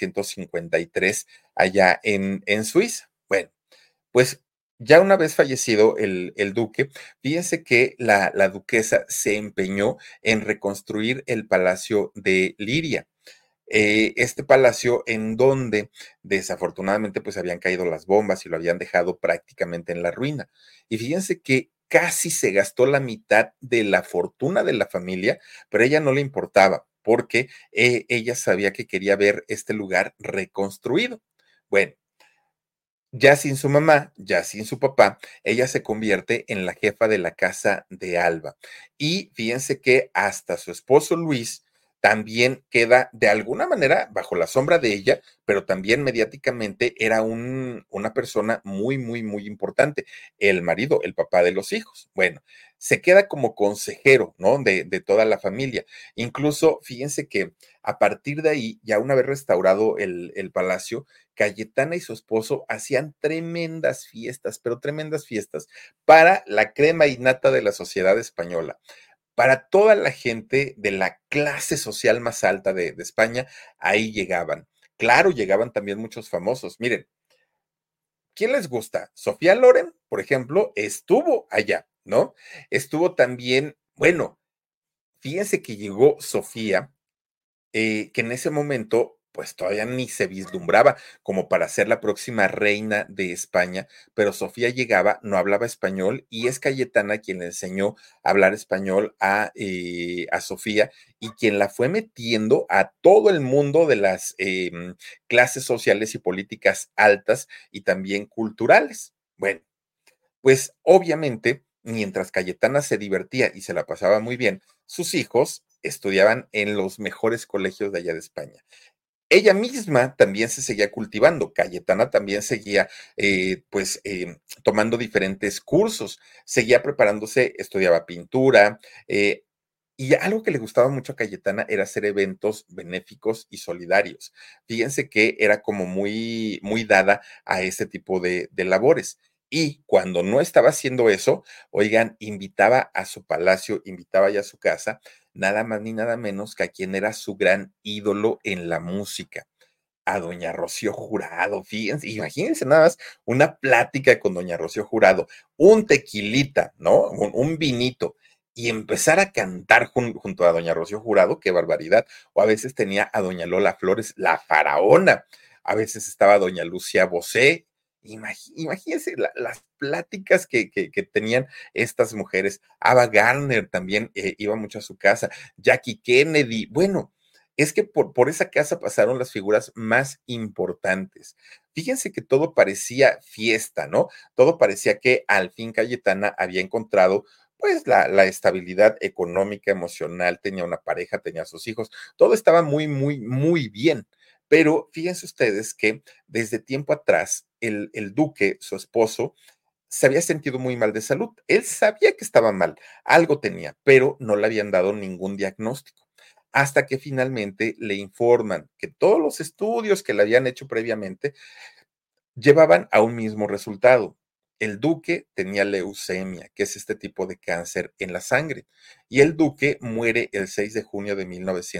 1953 allá en Suiza. Bueno, pues ya una vez fallecido el duque, fíjense que la duquesa se empeñó en reconstruir el palacio de Liria. Este palacio en donde desafortunadamente pues habían caído las bombas y lo habían dejado prácticamente en la ruina. Y fíjense que casi se gastó la mitad de la fortuna de la familia, pero a ella no le importaba porque ella sabía que quería ver este lugar reconstruido. Bueno, ya sin su mamá, ya sin su papá, ella se convierte en la jefa de la casa de Alba. Y fíjense que hasta su esposo Luis también queda de alguna manera bajo la sombra de ella, pero también mediáticamente era una persona muy, muy, muy importante. El marido, el papá de los hijos. Bueno, se queda como consejero, ¿no? De toda la familia. Incluso, fíjense que a partir de ahí, ya una vez restaurado el palacio, Cayetana y su esposo hacían tremendas fiestas, pero tremendas fiestas para la crema innata de la sociedad española, para toda la gente de la clase social más alta de España, ahí llegaban. Claro, llegaban también muchos famosos. Miren, ¿quién les gusta? Sofía Loren, por ejemplo, estuvo allá, ¿no? Estuvo también, bueno, fíjense que llegó Sofía que en ese momento, pues todavía ni se vislumbraba como para ser la próxima reina de España, pero Sofía llegaba, no hablaba español y es Cayetana quien le enseñó a hablar español a Sofía y quien la fue metiendo a todo el mundo de las clases sociales y políticas altas y también culturales. Bueno, pues obviamente, mientras Cayetana se divertía y se la pasaba muy bien, sus hijos estudiaban en los mejores colegios de allá de España. Ella misma también se seguía cultivando, Cayetana también seguía tomando diferentes cursos, seguía preparándose, estudiaba pintura, y algo que le gustaba mucho a Cayetana era hacer eventos benéficos y solidarios. Fíjense que era como muy, muy dada a ese tipo de labores. Y cuando no estaba haciendo eso, oigan, invitaba a su palacio, invitaba ya a su casa, nada más ni nada menos que a quien era su gran ídolo en la música, a doña Rocío Jurado. Fíjense, imagínense nada más una plática con doña Rocío Jurado, un tequilita, ¿no? Un vinito, y empezar a cantar junto a doña Rocío Jurado, qué barbaridad. O a veces tenía a doña Lola Flores, la faraona, a veces estaba doña Lucía Bosé, Imagínense las pláticas que tenían estas mujeres. Ava Gardner también iba mucho a su casa, Jackie Kennedy. Bueno, es que por esa casa pasaron las figuras más importantes. Fíjense que todo parecía fiesta, ¿no? Todo parecía que al fin Cayetana había encontrado pues la estabilidad económica, emocional, tenía una pareja, tenía sus hijos, todo estaba muy, muy, muy bien. Pero fíjense ustedes que desde tiempo atrás, el duque, su esposo, se había sentido muy mal de salud. Él sabía que estaba mal, algo tenía, pero no le habían dado ningún diagnóstico. Hasta que finalmente le informan que todos los estudios que le habían hecho previamente llevaban a un mismo resultado. El duque tenía leucemia, que es este tipo de cáncer en la sangre, y el duque muere el 6 de junio de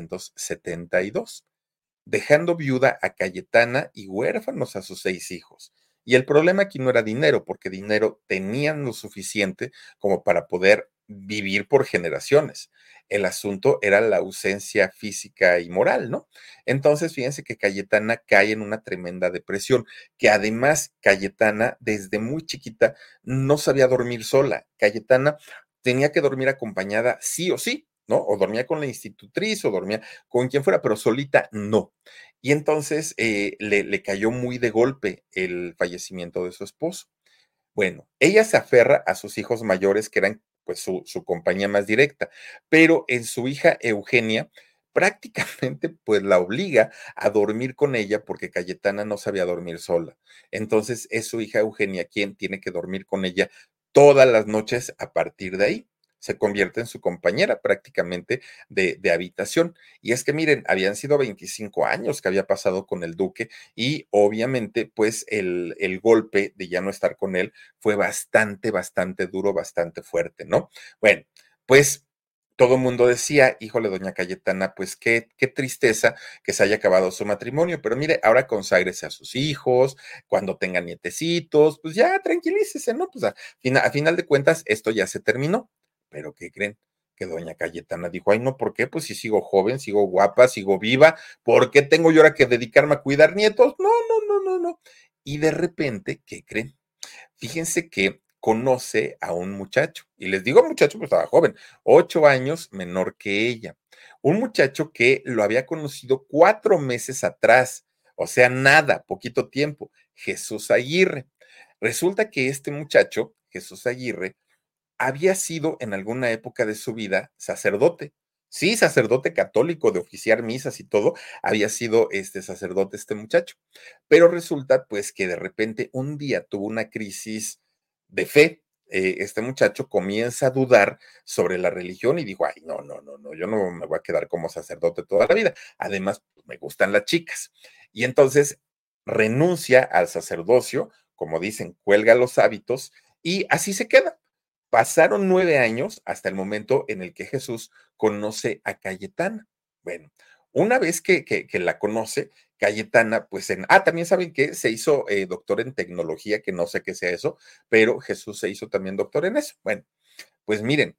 1972, dejando viuda a Cayetana y huérfanos a sus 6 hijos. Y el problema aquí no era dinero, porque dinero tenían lo suficiente como para poder vivir por generaciones. El asunto era la ausencia física y moral, ¿no? Entonces, fíjense que Cayetana cae en una tremenda depresión, que además Cayetana desde muy chiquita no sabía dormir sola. Cayetana tenía que dormir acompañada sí o sí, ¿no? O dormía con la institutriz o dormía con quien fuera, pero solita no. Y entonces le cayó muy de golpe el fallecimiento de su esposo. Bueno, ella se aferra a sus hijos mayores, que eran pues su compañía más directa, pero en su hija Eugenia prácticamente pues la obliga a dormir con ella porque Cayetana no sabía dormir sola. Entonces es su hija Eugenia quien tiene que dormir con ella todas las noches a partir de ahí. Se convierte en su compañera prácticamente de habitación. Y es que miren, habían sido 25 años que había pasado con el duque y obviamente pues el golpe de ya no estar con él fue bastante, bastante duro, bastante fuerte, ¿no? Bueno, pues todo el mundo decía, híjole, doña Cayetana, pues qué tristeza que se haya acabado su matrimonio, pero mire, ahora conságrese a sus hijos, cuando tengan nietecitos, pues ya tranquilícese, ¿no? Pues a final de cuentas, esto ya se terminó. Pero ¿qué creen? Que doña Cayetana dijo, ay, no, ¿por qué? Pues si sigo joven, sigo guapa, sigo viva, ¿por qué tengo yo ahora que dedicarme a cuidar nietos? No, no, no, no, no. Y de repente, ¿qué creen? Fíjense que conoce a un muchacho, y les digo muchacho, pues estaba joven, 8 años menor que ella. Un muchacho que lo había conocido 4 meses atrás, o sea, nada, poquito tiempo, Jesús Aguirre. Resulta que este muchacho, Jesús Aguirre, había sido en alguna época de su vida sacerdote. Sí, sacerdote católico de oficiar misas y todo, había sido este sacerdote este muchacho. Pero resulta pues que de repente un día tuvo una crisis de fe. Este muchacho comienza a dudar sobre la religión y dijo, ay, no, no, no, no, yo no me voy a quedar como sacerdote toda la vida. Además, pues, me gustan las chicas. Y entonces renuncia al sacerdocio, como dicen, cuelga los hábitos y así se queda. Pasaron 9 años hasta el momento en el que Jesús conoce a Cayetana. Bueno, una vez que la conoce, Cayetana, pues también saben que se hizo doctor en tecnología, que no sé qué sea eso, pero Jesús se hizo también doctor en eso. Bueno, pues miren,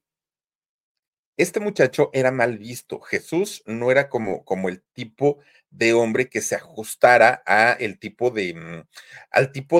este muchacho era mal visto. Jesús no era como el tipo de hombre que se ajustara a el tipo al tipo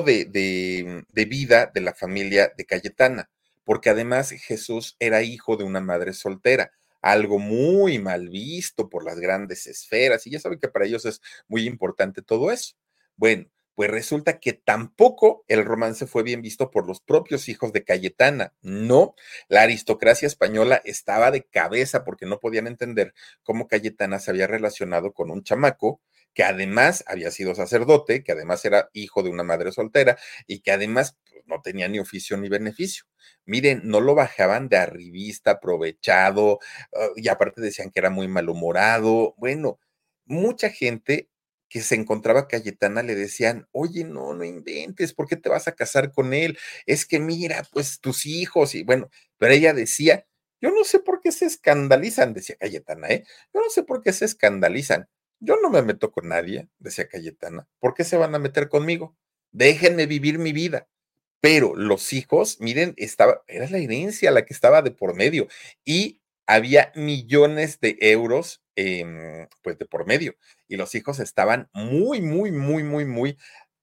de vida de la familia de Cayetana, porque además Jesús era hijo de una madre soltera, algo muy mal visto por las grandes esferas, y ya saben que para ellos es muy importante todo eso. Bueno, pues resulta que tampoco el romance fue bien visto por los propios hijos de Cayetana. No, la aristocracia española estaba de cabeza porque no podían entender cómo Cayetana se había relacionado con un chamaco que además había sido sacerdote, que además era hijo de una madre soltera y que además pues, no tenía ni oficio ni beneficio. Miren, no lo bajaban de arribista, aprovechado, y aparte decían que era muy malhumorado. Bueno, mucha gente que se encontraba a Cayetana le decían, oye, no, no inventes, ¿por qué te vas a casar con él? Es que mira, pues tus hijos, y bueno, pero ella decía, yo no sé por qué se escandalizan, decía Cayetana, ¿eh? Yo no sé por qué se escandalizan. Yo no me meto con nadie, decía Cayetana. ¿Por qué se van a meter conmigo? Déjenme vivir mi vida. Pero los hijos, miren, era la herencia la que estaba de por medio y había millones de euros, pues de por medio. Y los hijos estaban muy, muy, muy, muy, muy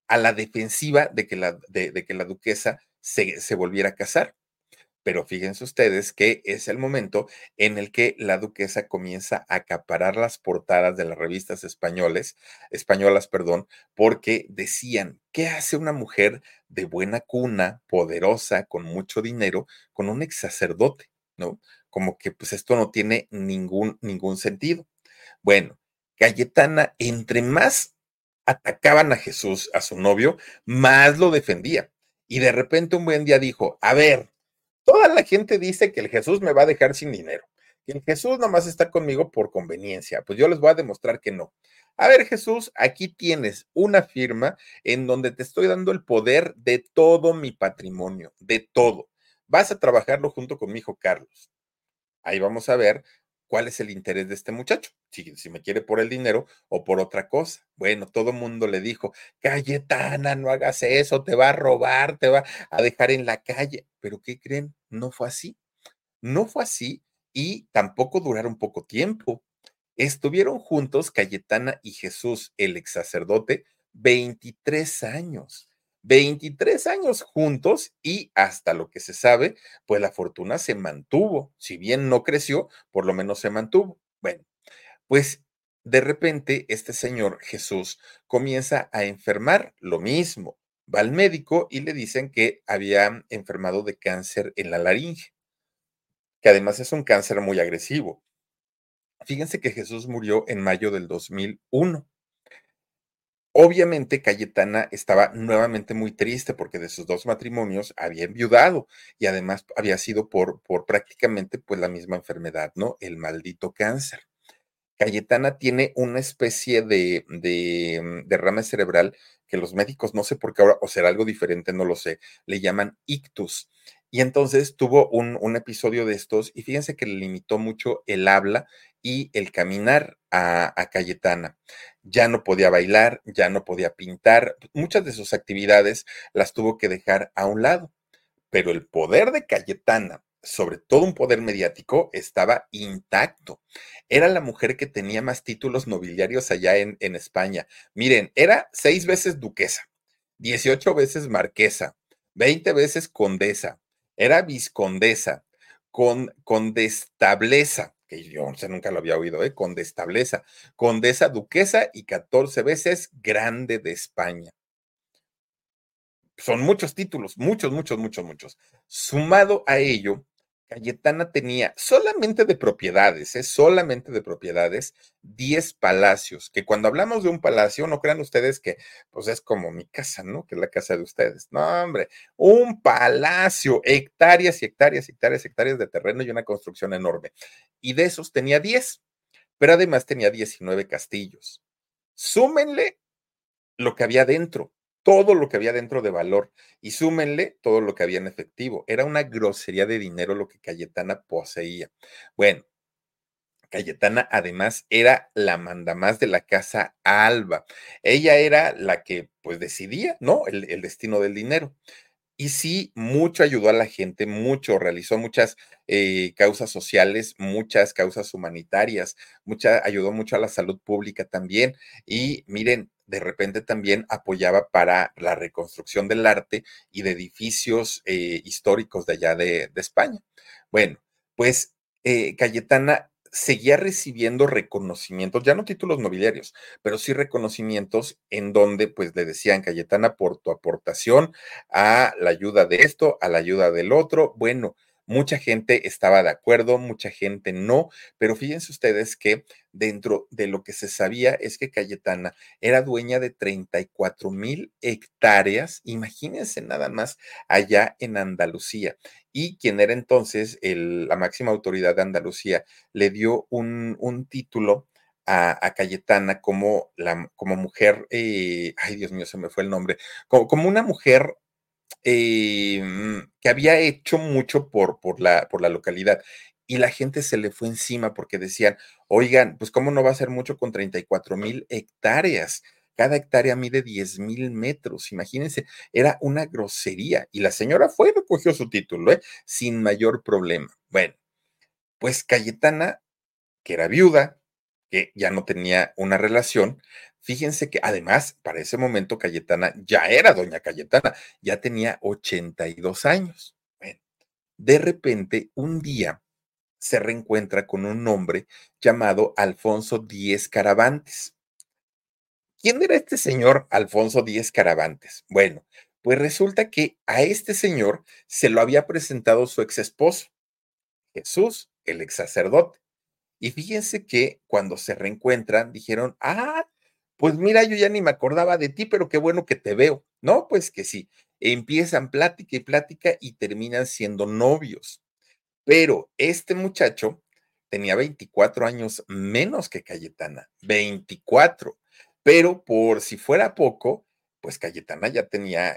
a la defensiva de que la duquesa se volviera a casar. Pero fíjense ustedes que es el momento en el que la duquesa comienza a acaparar las portadas de las revistas españolas, perdón, porque decían, ¿qué hace una mujer de buena cuna, poderosa, con mucho dinero, con un ex sacerdote? ¿No? Como que pues esto no tiene ningún sentido. Bueno, Cayetana, entre más atacaban a Jesús, a su novio, más lo defendía. Y de repente un buen día dijo, a ver, toda la gente dice que el Jesús me va a dejar sin dinero, que el Jesús nomás está conmigo por conveniencia. Pues yo les voy a demostrar que no. A ver, Jesús, aquí tienes una firma en donde te estoy dando el poder de todo mi patrimonio, de todo. Vas a trabajarlo junto con mi hijo Carlos. Ahí vamos a ver cuál es el interés de este muchacho, si me quiere por el dinero o por otra cosa. Bueno, todo el mundo le dijo, Cayetana, no hagas eso, te va a robar, te va a dejar en la calle. Pero ¿qué creen? No fue así. No fue así y tampoco duraron poco tiempo. Estuvieron juntos Cayetana y Jesús, el ex sacerdote, 23 años. 23 años juntos y hasta lo que se sabe, pues la fortuna se mantuvo. Si bien no creció, por lo menos se mantuvo. Bueno, pues de repente este señor Jesús comienza a enfermar, lo mismo. Va al médico y le dicen que había enfermado de cáncer en la laringe, que además es un cáncer muy agresivo. Fíjense que Jesús murió en mayo del 2001. Obviamente, Cayetana estaba nuevamente muy triste porque de sus dos matrimonios había enviudado y además había sido por prácticamente pues la misma enfermedad, ¿no? El maldito cáncer. Cayetana tiene una especie de derrame cerebral que los médicos, no sé por qué ahora, o será algo diferente, no lo sé, le llaman ictus. Y entonces tuvo un episodio de estos y fíjense que le limitó mucho el habla y el caminar a Cayetana. Ya no podía bailar, ya no podía pintar, muchas de sus actividades las tuvo que dejar a un lado, pero el poder de Cayetana, sobre todo un poder mediático, estaba intacto. Era la mujer que tenía más títulos nobiliarios allá en España. Miren, era 6 veces duquesa, 18 veces marquesa, 20 veces condesa, era viscondesa, condestableza, que yo no sé, nunca lo había oído, condestableza, condesa, duquesa y 14 veces grande de España. Son muchos títulos, muchos, muchos, muchos, muchos. Sumado a ello, Cayetana tenía solamente de propiedades, solamente de propiedades, 10 palacios, que cuando hablamos de un palacio, no crean ustedes que pues es como mi casa, ¿no? Que es la casa de ustedes. No, hombre, un palacio, hectáreas y hectáreas, hectáreas, hectáreas de terreno y una construcción enorme. Y de esos tenía 10, pero además tenía 19 castillos. Súmenle lo que había dentro, todo lo que había dentro de valor, y súmenle todo lo que había en efectivo. Era una grosería de dinero lo que Cayetana poseía. Bueno, Cayetana además era la mandamás de la casa Alba. Ella era la que pues decidía, ¿no? El destino del dinero. Y sí, mucho ayudó a la gente, mucho, realizó muchas causas sociales, muchas causas humanitarias, ayudó mucho a la salud pública también. Y miren, de repente también apoyaba para la reconstrucción del arte y de edificios históricos de allá de España. Bueno, pues Cayetana seguía recibiendo reconocimientos, ya no títulos nobiliarios, pero sí reconocimientos en donde pues le decían, Cayetana, por tu aportación a la ayuda de esto, a la ayuda del otro. Bueno, mucha gente estaba de acuerdo, mucha gente no, pero fíjense ustedes que dentro de lo que se sabía es que Cayetana era dueña de 34,000 hectáreas, imagínense nada más, allá en Andalucía. Y quien era entonces la máxima autoridad de Andalucía le dio un título a Cayetana como mujer, ay Dios mío, se me fue el nombre, como una mujer que había hecho mucho por la localidad. Y la gente se le fue encima porque decían, oigan, pues cómo no va a ser mucho con 34,000 hectáreas. Cada hectárea mide 10,000 metros. Imagínense, era una grosería. Y la señora fue y recogió su título, sin mayor problema. Bueno, pues Cayetana, que era viuda, que ya no tenía una relación. Fíjense que además, para ese momento, Cayetana ya era doña Cayetana, ya tenía 82 años. Bueno, de repente, un día se reencuentra con un hombre llamado Alfonso Díez Caravantes. ¿Quién era este señor Alfonso Díez Caravantes? Bueno, pues resulta que a este señor se lo había presentado su ex esposo, Jesús, el ex sacerdote. Y fíjense que cuando se reencuentran dijeron, pues mira, yo ya ni me acordaba de ti, pero qué bueno que te veo. No, pues que sí. Empiezan plática y plática y terminan siendo novios. Pero este muchacho tenía 24 años menos que Cayetana, 24. Pero por si fuera poco, pues Cayetana ya tenía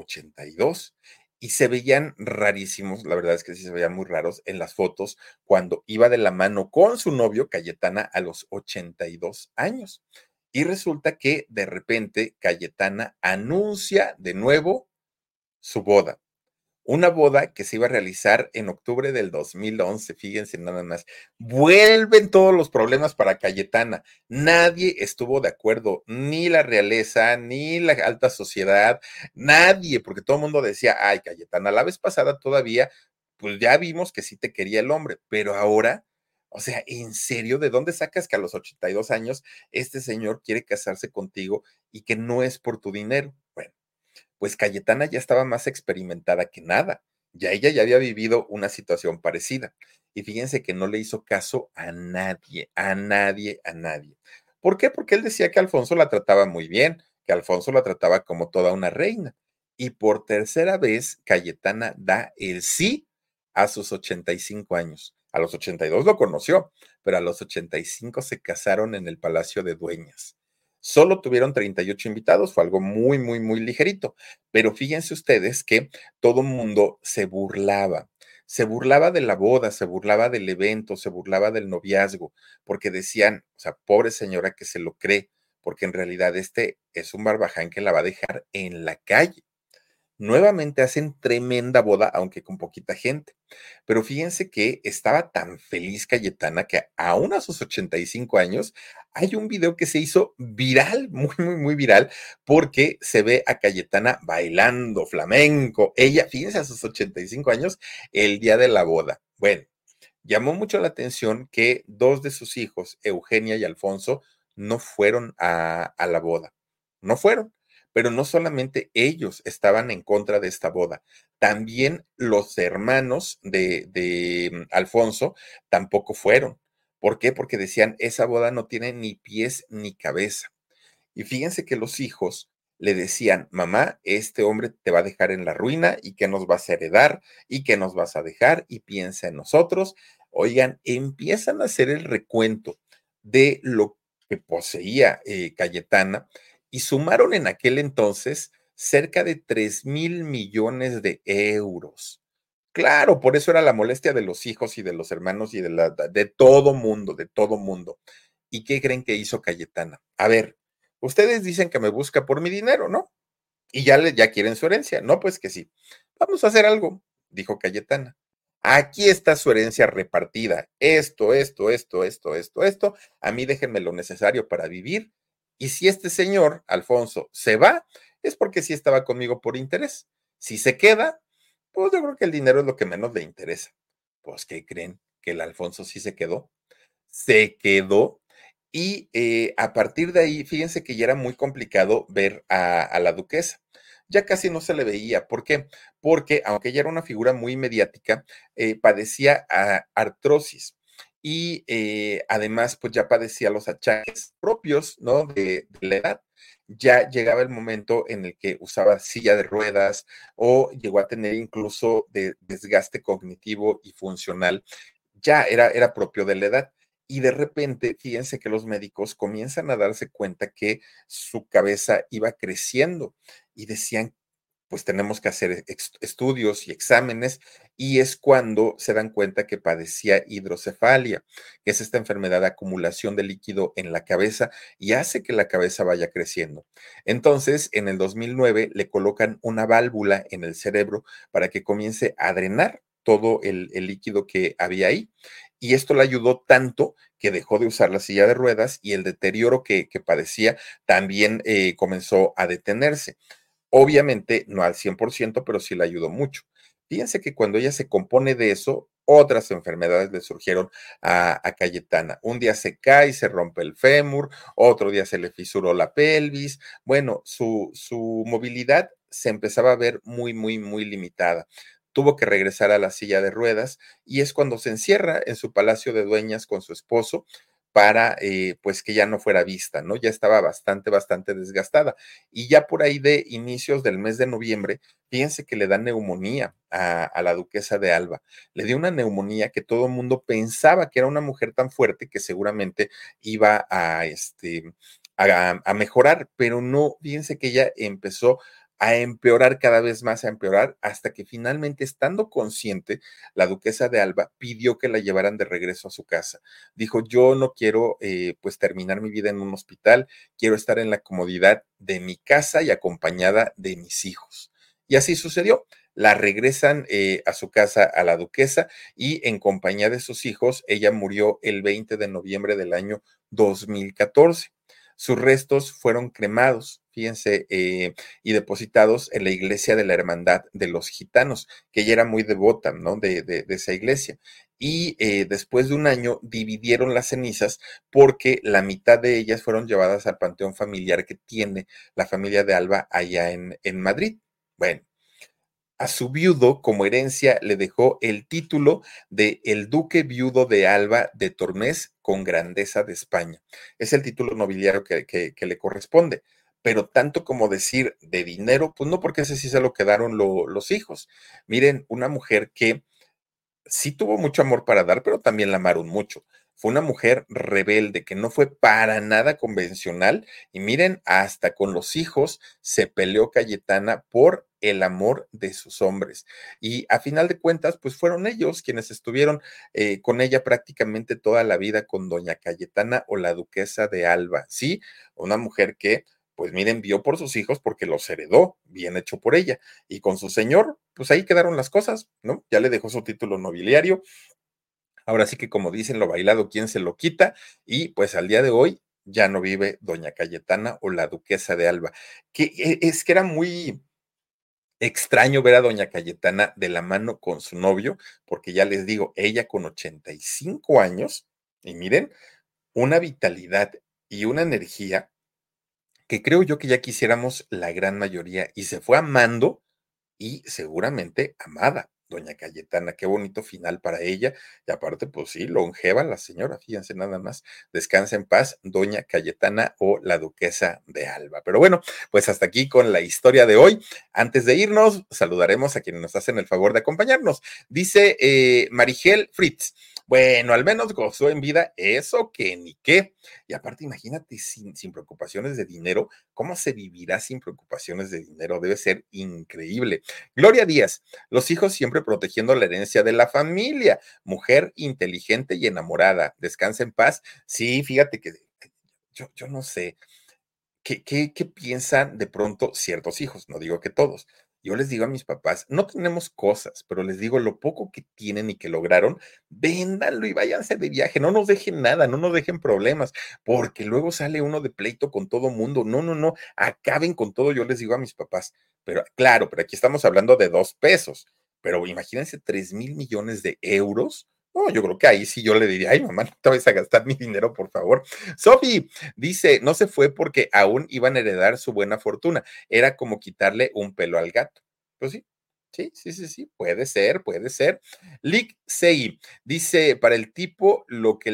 82 y se veían rarísimos, la verdad es que sí se veían muy raros en las fotos cuando iba de la mano con su novio Cayetana a los 82 años. Y resulta que de repente Cayetana anuncia de nuevo su boda. Una boda que se iba a realizar en octubre del 2011, fíjense nada más. Vuelven todos los problemas para Cayetana. Nadie estuvo de acuerdo, ni la realeza, ni la alta sociedad, nadie, porque todo el mundo decía, ay, Cayetana, la vez pasada todavía, pues ya vimos que sí te quería el hombre, pero ahora, o sea, ¿en serio? ¿De dónde sacas que a los 82 años este señor quiere casarse contigo y que no es por tu dinero? Bueno, pues Cayetana ya estaba más experimentada que nada. Ya ella ya había vivido una situación parecida. Y fíjense que no le hizo caso a nadie, a nadie, a nadie. ¿Por qué? Porque él decía que Alfonso la trataba muy bien, que Alfonso la trataba como toda una reina. Y por tercera vez, Cayetana da el sí a sus 85 años. A los 82 lo conoció, pero a los 85 se casaron en el Palacio de Dueñas. Solo tuvieron 38 invitados, fue algo muy, muy, muy ligerito. Pero fíjense ustedes que todo mundo se burlaba de la boda, se burlaba del evento, se burlaba del noviazgo, porque decían, o sea, pobre señora que se lo cree, porque en realidad este es un barbaján que la va a dejar en la calle. Nuevamente hacen tremenda boda, aunque con poquita gente. Pero fíjense que estaba tan feliz Cayetana que aún a sus 85 años hay un video que se hizo viral, muy, muy, muy viral, porque se ve a Cayetana bailando flamenco. Ella, fíjense, a sus 85 años, el día de la boda. Bueno, llamó mucho la atención que dos de sus hijos, Eugenia y Alfonso, no fueron a la boda. No fueron. Pero no solamente ellos estaban en contra de esta boda, también los hermanos de Alfonso tampoco fueron. ¿Por qué? Porque decían, esa boda no tiene ni pies ni cabeza. Y fíjense que los hijos le decían, mamá, este hombre te va a dejar en la ruina y que nos vas a heredar y que nos vas a dejar y piensa en nosotros. Oigan, empiezan a hacer el recuento de lo que poseía Cayetana y sumaron en aquel entonces cerca de 3,000 millones de euros. Claro, por eso era la molestia de los hijos y de los hermanos y de todo mundo, de todo mundo. ¿Y qué creen que hizo Cayetana? A ver, ustedes dicen que me busca por mi dinero, ¿no? Y ya quieren su herencia. No, pues que sí. Vamos a hacer algo, dijo Cayetana. Aquí está su herencia repartida. Esto. A mí déjenme lo necesario para vivir. Y si este señor, Alfonso, se va, es porque sí estaba conmigo por interés. Si se queda, pues yo creo que el dinero es lo que menos le interesa. Pues, ¿qué creen? Que el Alfonso sí se quedó y a partir de ahí, fíjense que ya era muy complicado ver a la duquesa. Ya casi no se le veía. ¿Por qué? Porque aunque ella era una figura muy mediática, padecía artrosis y además pues ya padecía los achaques propios, ¿no? De la edad. Ya llegaba el momento en el que usaba silla de ruedas o llegó a tener incluso desgaste cognitivo y funcional. Ya era propio de la edad. Y de repente, fíjense que los médicos comienzan a darse cuenta que su cabeza iba creciendo y decían, pues tenemos que hacer estudios y exámenes, y es cuando se dan cuenta que padecía hidrocefalia, que es esta enfermedad de acumulación de líquido en la cabeza y hace que la cabeza vaya creciendo. Entonces, en el 2009 le colocan una válvula en el cerebro para que comience a drenar todo el líquido que había ahí y esto le ayudó tanto que dejó de usar la silla de ruedas y el deterioro que padecía también comenzó a detenerse. Obviamente no al 100%, pero sí le ayudó mucho. Fíjense que cuando ella se compone de eso, otras enfermedades le surgieron a Cayetana. Un día se cae y se rompe el fémur, otro día se le fisuró la pelvis. Bueno, su movilidad se empezaba a ver muy, muy, muy limitada. Tuvo que regresar a la silla de ruedas y es cuando se encierra en su palacio de dueñas con su esposo para pues que ya no fuera vista, ¿no? Ya estaba bastante, bastante desgastada. Y ya por ahí de inicios del mes de noviembre, fíjense que le da neumonía a la duquesa de Alba. Le dio una neumonía que todo el mundo pensaba que era una mujer tan fuerte que seguramente iba a mejorar, pero no, fíjense que ella empezó a empeorar cada vez más, a empeorar, hasta que finalmente, estando consciente, la duquesa de Alba pidió que la llevaran de regreso a su casa. Dijo, yo no quiero pues terminar mi vida en un hospital, quiero estar en la comodidad de mi casa y acompañada de mis hijos. Y así sucedió. La regresan a su casa a la duquesa y en compañía de sus hijos, ella murió el 20 de noviembre del año 2014. Sus restos fueron cremados, fíjense, y depositados en la iglesia de la Hermandad de los Gitanos, que ella era muy devota, ¿no? De esa iglesia. Y después de un año dividieron las cenizas porque la mitad de ellas fueron llevadas al panteón familiar que tiene la familia de Alba allá en Madrid. Bueno, a su viudo, como herencia, le dejó el título de el duque viudo de Alba de Tormes con grandeza de España. Es el título nobiliario que le corresponde. Pero tanto como decir de dinero, pues no, porque ese sí se lo quedaron los hijos. Miren, una mujer que sí tuvo mucho amor para dar, pero también la amaron mucho. Fue una mujer rebelde que no fue para nada convencional y miren, hasta con los hijos se peleó Cayetana por el amor de sus hombres. Y a final de cuentas, pues fueron ellos quienes estuvieron con ella prácticamente toda la vida con doña Cayetana o la duquesa de Alba, ¿sí? Una mujer que pues miren, vio por sus hijos porque los heredó, bien hecho por ella. Y con su señor, pues ahí quedaron las cosas, ¿no? Ya le dejó su título nobiliario. Ahora sí que como dicen, lo bailado, ¿quién se lo quita? Y pues al día de hoy ya no vive doña Cayetana o la duquesa de Alba. Que es que era muy extraño ver a doña Cayetana de la mano con su novio, porque ya les digo, ella con 85 años, y miren, una vitalidad y una energía que creo yo que ya quisiéramos la gran mayoría, y se fue amando y seguramente amada, doña Cayetana. Qué bonito final para ella. Y aparte, pues sí, longeva la señora, fíjense nada más. Descansa en paz, doña Cayetana o la duquesa de Alba. Pero bueno, pues hasta aquí con la historia de hoy. Antes de irnos, saludaremos a quienes nos hacen el favor de acompañarnos. Dice Marigel Fritz. Bueno, al menos gozó en vida, eso que ni qué. Y aparte, imagínate, sin preocupaciones de dinero, ¿cómo se vivirá sin preocupaciones de dinero? Debe ser increíble. Gloria Díaz, los hijos siempre protegiendo la herencia de la familia, mujer inteligente y enamorada, descansa en paz. Sí, fíjate que yo no sé, ¿qué piensan de pronto ciertos hijos? No digo que todos. Yo les digo a mis papás, no tenemos cosas, pero les digo lo poco que tienen y que lograron, véndanlo y váyanse de viaje, no nos dejen nada, no nos dejen problemas, porque luego sale uno de pleito con todo mundo. No, no, no, acaben con todo, yo les digo a mis papás. Pero claro, pero aquí estamos hablando de 2 pesos, pero imagínense 3,000 millones de euros. No, yo creo que ahí sí yo le diría, ay, mamá, no te vayas a gastar mi dinero, por favor. Sofi, dice, no se fue porque aún iban a heredar su buena fortuna. Era como quitarle un pelo al gato. Pues sí, sí, sí, sí, sí, puede ser, puede ser. Lick Sei dice, para el tipo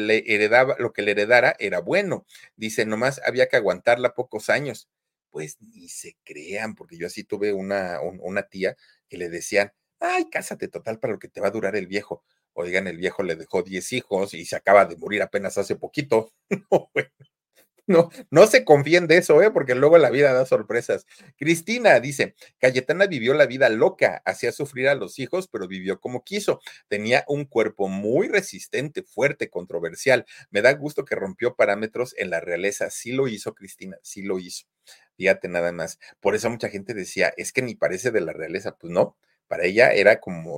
lo que le heredara era bueno. Dice, nomás había que aguantarla pocos años. Pues ni se crean, porque yo así tuve una tía que le decían, ay, cásate total para lo que te va a durar el viejo. Oigan, el viejo le dejó 10 hijos y se acaba de morir apenas hace poquito. No, no, no se confíen de eso, porque luego la vida da sorpresas. Cristina dice, Cayetana vivió la vida loca, hacía sufrir a los hijos, pero vivió como quiso. Tenía un cuerpo muy resistente, fuerte, controversial. Me da gusto que rompió parámetros en la realeza. Sí lo hizo, Cristina, sí lo hizo. Fíjate nada más. Por eso mucha gente decía, es que ni parece de la realeza. Pues no, para ella era como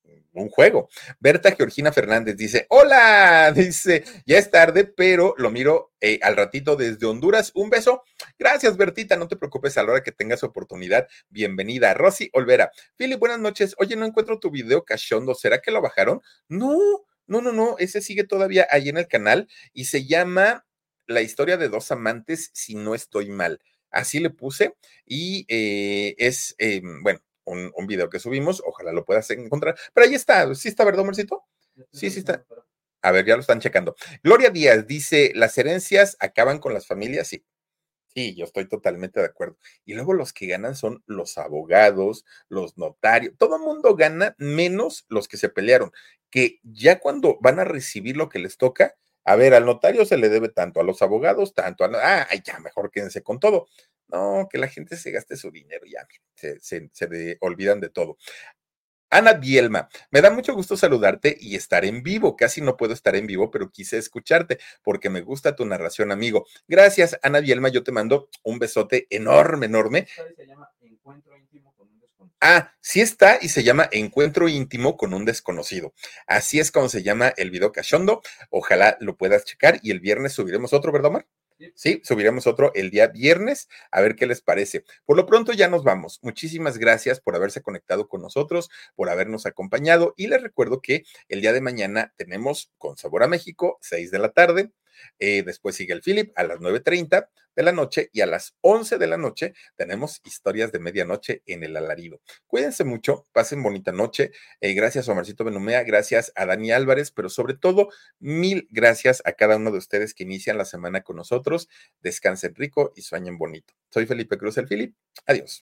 un juego. Berta Georgina Fernández dice, hola, dice, ya es tarde, pero lo miro al ratito desde Honduras. Un beso. Gracias, Bertita, no te preocupes a la hora que tengas oportunidad. Bienvenida. Rosy Olvera. Philip, buenas noches. Oye, no encuentro tu video cachondo. ¿Será que lo bajaron? No, no, no, no. Ese sigue todavía ahí en el canal y se llama La historia de dos amantes, si no estoy mal. Así le puse y bueno, un video que subimos, ojalá lo puedas encontrar, pero ahí está, sí está, ¿verdad, Marcito? Sí, sí está. A ver, ya lo están checando. Gloria Díaz dice, las herencias acaban con las familias, sí. Sí, yo estoy totalmente de acuerdo. Y luego los que ganan son los abogados, los notarios, todo el mundo gana menos los que se pelearon, que ya cuando van a recibir lo que les toca, a ver, al notario se le debe tanto, a los abogados tanto, ya, mejor quédense con todo. No, que la gente se gaste su dinero, ya, olvidan de todo. Ana Bielma, me da mucho gusto saludarte y estar en vivo. Casi no puedo estar en vivo, pero quise escucharte porque me gusta tu narración, amigo. Gracias, Ana Bielma. Yo te mando un besote enorme, enorme. Se llama Encuentro Íntimo con un Desconocido. Ah, sí está y se llama Encuentro Íntimo con un Desconocido. Así es como se llama el video cachondo. Ojalá lo puedas checar y el viernes subiremos otro, ¿verdad, Omar? Sí, subiremos otro el día viernes, a ver qué les parece. Por lo pronto ya nos vamos. Muchísimas gracias por haberse conectado con nosotros, por habernos acompañado y les recuerdo que el día de mañana tenemos Con Sabor a México, 6 de la tarde. Después sigue el Philip a las 9:30 de la noche y a las 11 de la noche tenemos Historias de Medianoche en el Alarido. Cuídense mucho, pasen bonita noche. Gracias a Omarcito Benumea, gracias a Dani Álvarez, pero sobre todo, mil gracias a cada uno de ustedes que inician la semana con nosotros. Descansen rico y sueñen bonito. Soy Felipe Cruz, el Philip. Adiós.